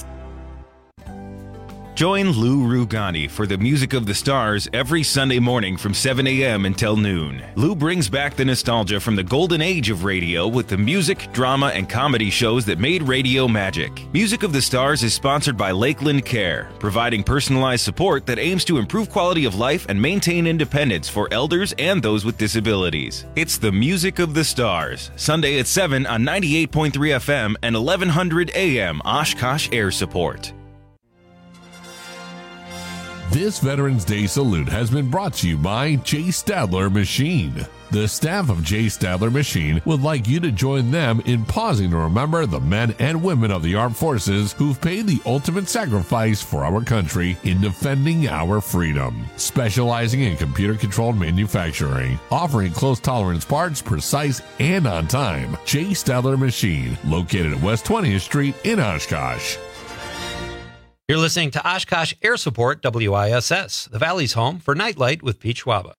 Join Lou Rugani for the Music of the Stars every Sunday morning from 7 a.m. until noon. Lou brings back the nostalgia from the golden age of radio with the music, drama, and comedy shows that made radio magic. Music of the Stars is sponsored by Lakeland Care, providing personalized support that aims to improve quality of life and maintain independence for elders and those with disabilities. It's the Music of the Stars, Sunday at 7 on 98.3 FM and 1100 AM Oshkosh Air Support. This Veterans Day salute has been brought to you by J. Stadler Machine. The staff of J. Stadler Machine would like you to join them in pausing to remember the men and women of the armed forces who've paid the ultimate sacrifice for our country in defending our freedom. Specializing in computer-controlled manufacturing, offering close tolerance parts, precise and on time. J. Stadler Machine, located at West 20th Street in Oshkosh. You're listening to Oshkosh Air Support, WISS, the Valley's home for Nightlight with Pete Schwaba.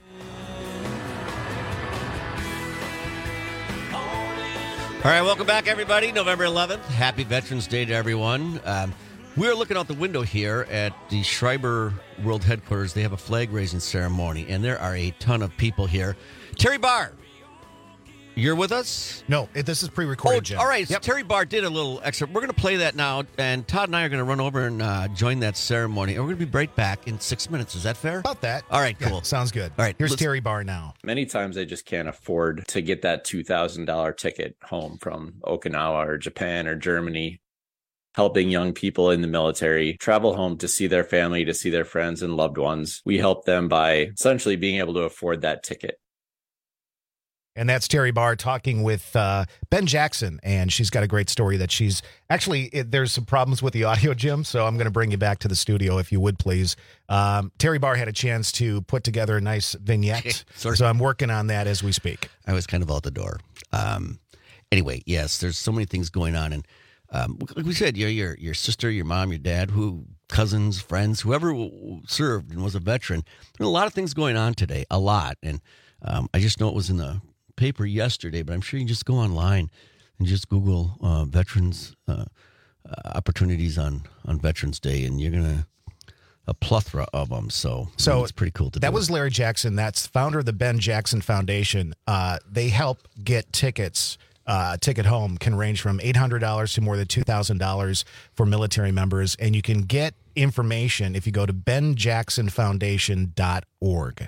All right, welcome back, everybody. November 11th. Happy Veterans Day to everyone. We're looking out the window here at the Schreiber World Headquarters. They have a flag-raising ceremony, and there are a ton of people here. Terry Barr, you're with us? No, this is pre-recorded, Jim. All right, so Terry Barr did a little extra. We're going to play that now, and Todd and I are going to run over and join that ceremony, and we're going to be right back in 6 minutes. Is that fair? About that. All right, cool. Yeah, sounds good. All right, here's Terry Barr now. Many times I just can't afford to get that $2,000 ticket home from Okinawa or Japan or Germany. Helping young people in the military travel home to see their family, to see their friends and loved ones. We help them by essentially being able to afford that ticket. And that's Terry Barr talking with Ben Jackson, and she's got a great story that she's actually, there's some problems with the audio, Jim, so I'm going to bring you back to the studio if you would, please. Terry Barr had a chance to put together a nice vignette, so I'm working on that as we speak. I was kind of out the door. Anyway, yes, there's so many things going on, and like we said, your sister, your mom, your dad, cousins, friends, whoever served and was a veteran. There's a lot of things going on today, a lot, and I just know it was in the paper yesterday, but I'm sure you can just go online and just Google veterans opportunities on Veterans Day, and you're gonna a plethora of them. So it's pretty cool to do. That was Larry Jackson. That's founder of the Ben Jackson Foundation. They help get tickets. Ticket home can range from $800 to more than $2,000 for military members, and you can get information if you go to benjacksonfoundation.org.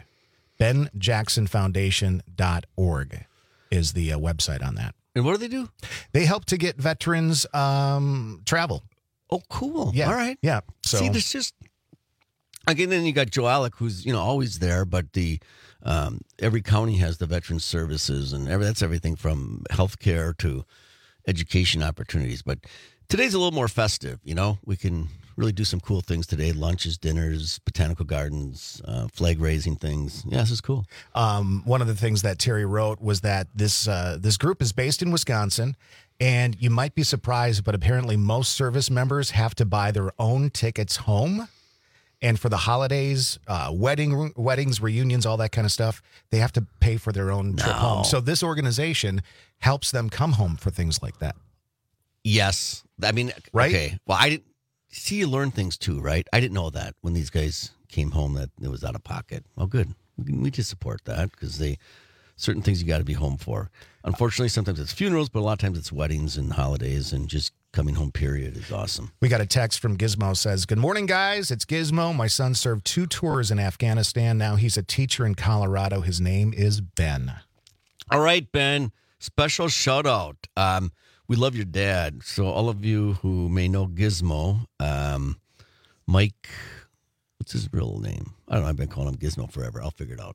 benjacksonfoundation.org is the website on that. And what do they do? They help to get veterans travel. Oh, cool. Yeah. All right. Yeah. So see, there's just again. Then you got Joe Alec, who's always there, but the every county has the veteran services, and that's everything from healthcare to education opportunities. But today's a little more festive. We can really do some cool things today: lunches, dinners, botanical gardens, flag raising things. Yeah, this is cool. One of the things that Terry wrote was that this group is based in Wisconsin, and you might be surprised, but apparently most service members have to buy their own tickets home. And for the holidays, weddings, reunions, all that kind of stuff, they have to pay for their own trip home. So this organization helps them come home for things like that. Yes. I mean, right? Okay. Well, I didn't see you learn things too, right? I didn't know that when these guys came home that it was out of pocket. Well, good. We just support that because they certain things you got to be home for. Unfortunately, sometimes it's funerals, but a lot of times it's weddings and holidays, and just coming home, period, is awesome. We got a text from Gizmo, says, "Good morning, guys. It's Gizmo. My son served 2 tours in Afghanistan. Now he's a teacher in Colorado. His name is Ben." All right, Ben, special shout out. We love your dad. So all of you who may know Gizmo, Mike, what's his real name? I don't know. I've been calling him Gizmo forever. I'll figure it out.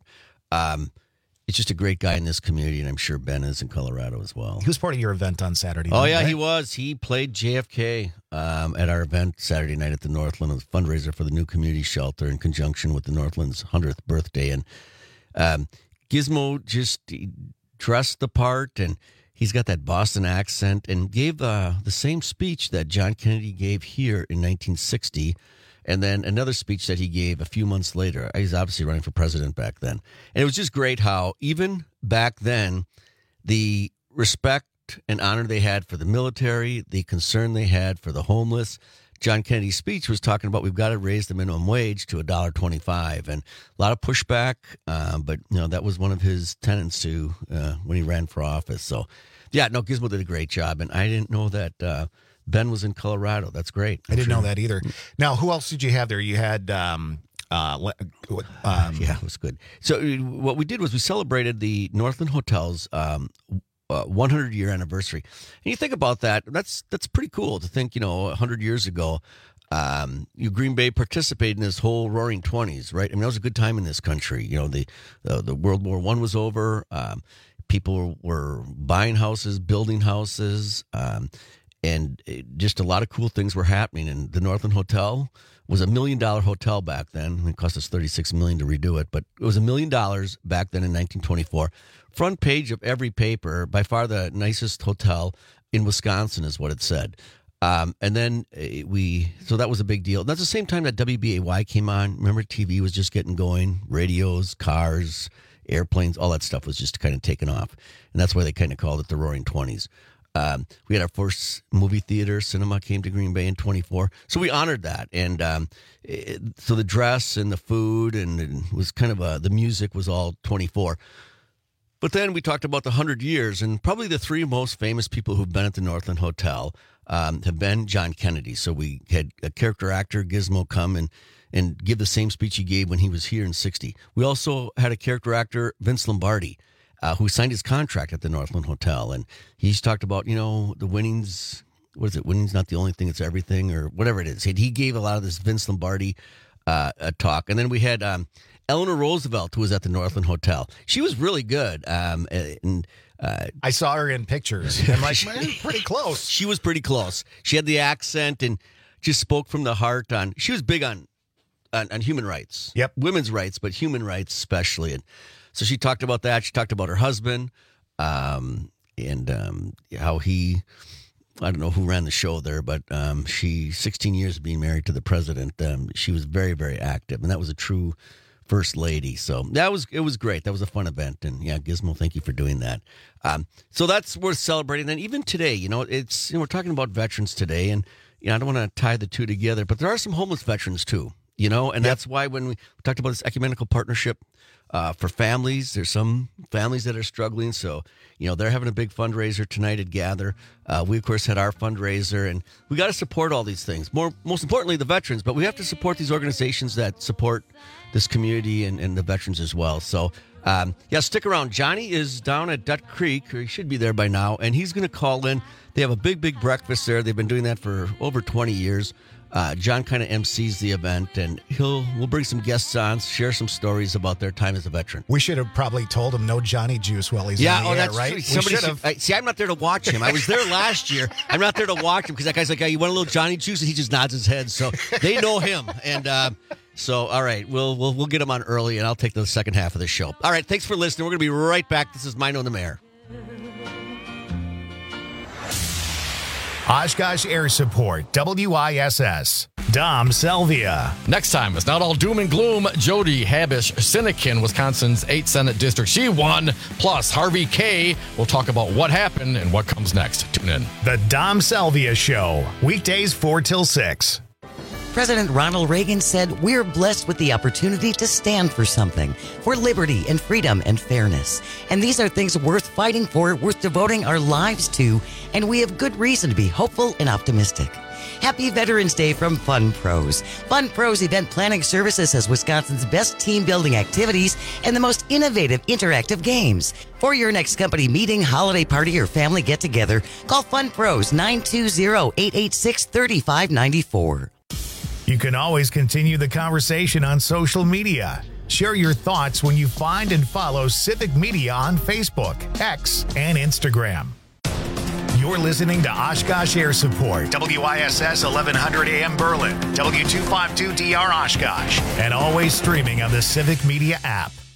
It's just a great guy in this community, and I'm sure Ben is in Colorado as well. He was part of your event on Saturday night. Oh, yeah, right? he was. He played JFK at our event Saturday night at the Northland, a fundraiser for the new community shelter in conjunction with the Northland's 100th birthday. And Gizmo just dressed the part, and he's got that Boston accent, and gave the same speech that John Kennedy gave here in 1960. And then another speech that he gave a few months later. He's obviously running for president back then. And it was just great how even back then, the respect and honor they had for the military, the concern they had for the homeless. John Kennedy's speech was talking about we've got to raise the minimum wage to $1.25, and a lot of pushback. But that was one of his tenets to when he ran for office. So, yeah, no, Gizmo did a great job, and I didn't know that. Ben was in Colorado. That's great. I didn't know that either. Now, who else did you have there? You had, yeah, it was good. So what we did was we celebrated the Northland Hotel's 100-year anniversary. And you think about that, that's pretty cool to think, 100 years ago, Green Bay participated in this whole Roaring 20s, right? I mean, that was a good time in this country. The World War I was over. People were buying houses, building houses, and just a lot of cool things were happening. And the Northland Hotel was $1 million hotel back then. It cost us $36 million to redo it, but it was $1 million back then in 1924. Front page of every paper, by far the nicest hotel in Wisconsin is what it said. And then so that was a big deal. That's the same time that WBAY came on. Remember, TV was just getting going. Radios, cars, airplanes, all that stuff was just kind of taking off. And that's why they kind of called it the Roaring 20s. We had our first movie theater, cinema came to Green Bay in 24. So we honored that. And so the dress and the food and it was kind of the music was all 24. But then we talked about the 100 years, and probably the 3 most famous people who've been at the Northland Hotel have been John Kennedy. So we had a character actor, Gizmo, come and give the same speech he gave when he was here in 60. We also had a character actor, Vince Lombardi, who signed his contract at the Northland Hotel. And he's talked about, the winnings. What is it? Winning's not the only thing, it's everything, or whatever it is. He gave a lot of this Vince Lombardi talk. And then we had Eleanor Roosevelt, who was at the Northland Hotel. She was really good. I saw her in pictures. I'm like, man, pretty close. She was pretty close. She had the accent and just spoke from the heart. She was big on human rights. Yep. Women's rights, but human rights especially. And so she talked about that. She talked about her husband and how he, I don't know who ran the show there, but she, 16 years of being married to the president, she was very, very active. And that was a true first lady. So it was great. That was a fun event. And yeah, Gizmo, thank you for doing that. So that's worth celebrating. And even today, it's, we're talking about veterans today, and I don't want to tie the two together, but there are some homeless veterans too, and that's why when we talked about this ecumenical partnership for families, there's some families that are struggling. So, they're having a big fundraiser tonight at Gather. We, of course, had our fundraiser, and we got to support all these things. Most importantly, the veterans, but we have to support these organizations that support this community and the veterans as well. So, stick around. Johnny is down at Duck Creek, or he should be there by now, and he's going to call in. They have a big, big breakfast there. They've been doing that for over 20 years. John kind of MCs the event, and we'll bring some guests on, share some stories about their time as a veteran. We should have probably told him no Johnny juice while he's on the air, that's right? True. Somebody should. See, I'm not there to watch him. I was there last year. I'm not there to watch him because that guy's like, you want a little Johnny juice? And he just nods his head. So they know him. And so, all right, we'll get him on early, and I'll take the second half of the show. All right, thanks for listening. We're going to be right back. This is Mino and the Mayor. Oshkosh Air Support, WISS. Dom Selvia. Next time, it's not all doom and gloom. Jody Habish-Sinekin, Wisconsin's 8th Senate District. She won. Plus, Harvey K. will talk about what happened and what comes next. Tune in. The Dom Selvia Show. Weekdays 4 till 6. President Ronald Reagan said, "We're blessed with the opportunity to stand for something, for liberty and freedom and fairness. And these are things worth fighting for, worth devoting our lives to, and we have good reason to be hopeful and optimistic." Happy Veterans Day from Fun Pros. Fun Pros Event Planning Services has Wisconsin's best team building activities and the most innovative interactive games. For your next company meeting, holiday party, or family get-together, call Fun Pros 920-886-3594. You can always continue the conversation on social media. Share your thoughts when you find and follow Civic Media on Facebook, X, and Instagram. You're listening to Oshkosh Air Support, WISS 1100 AM Berlin, W252DR Oshkosh, and always streaming on the Civic Media app.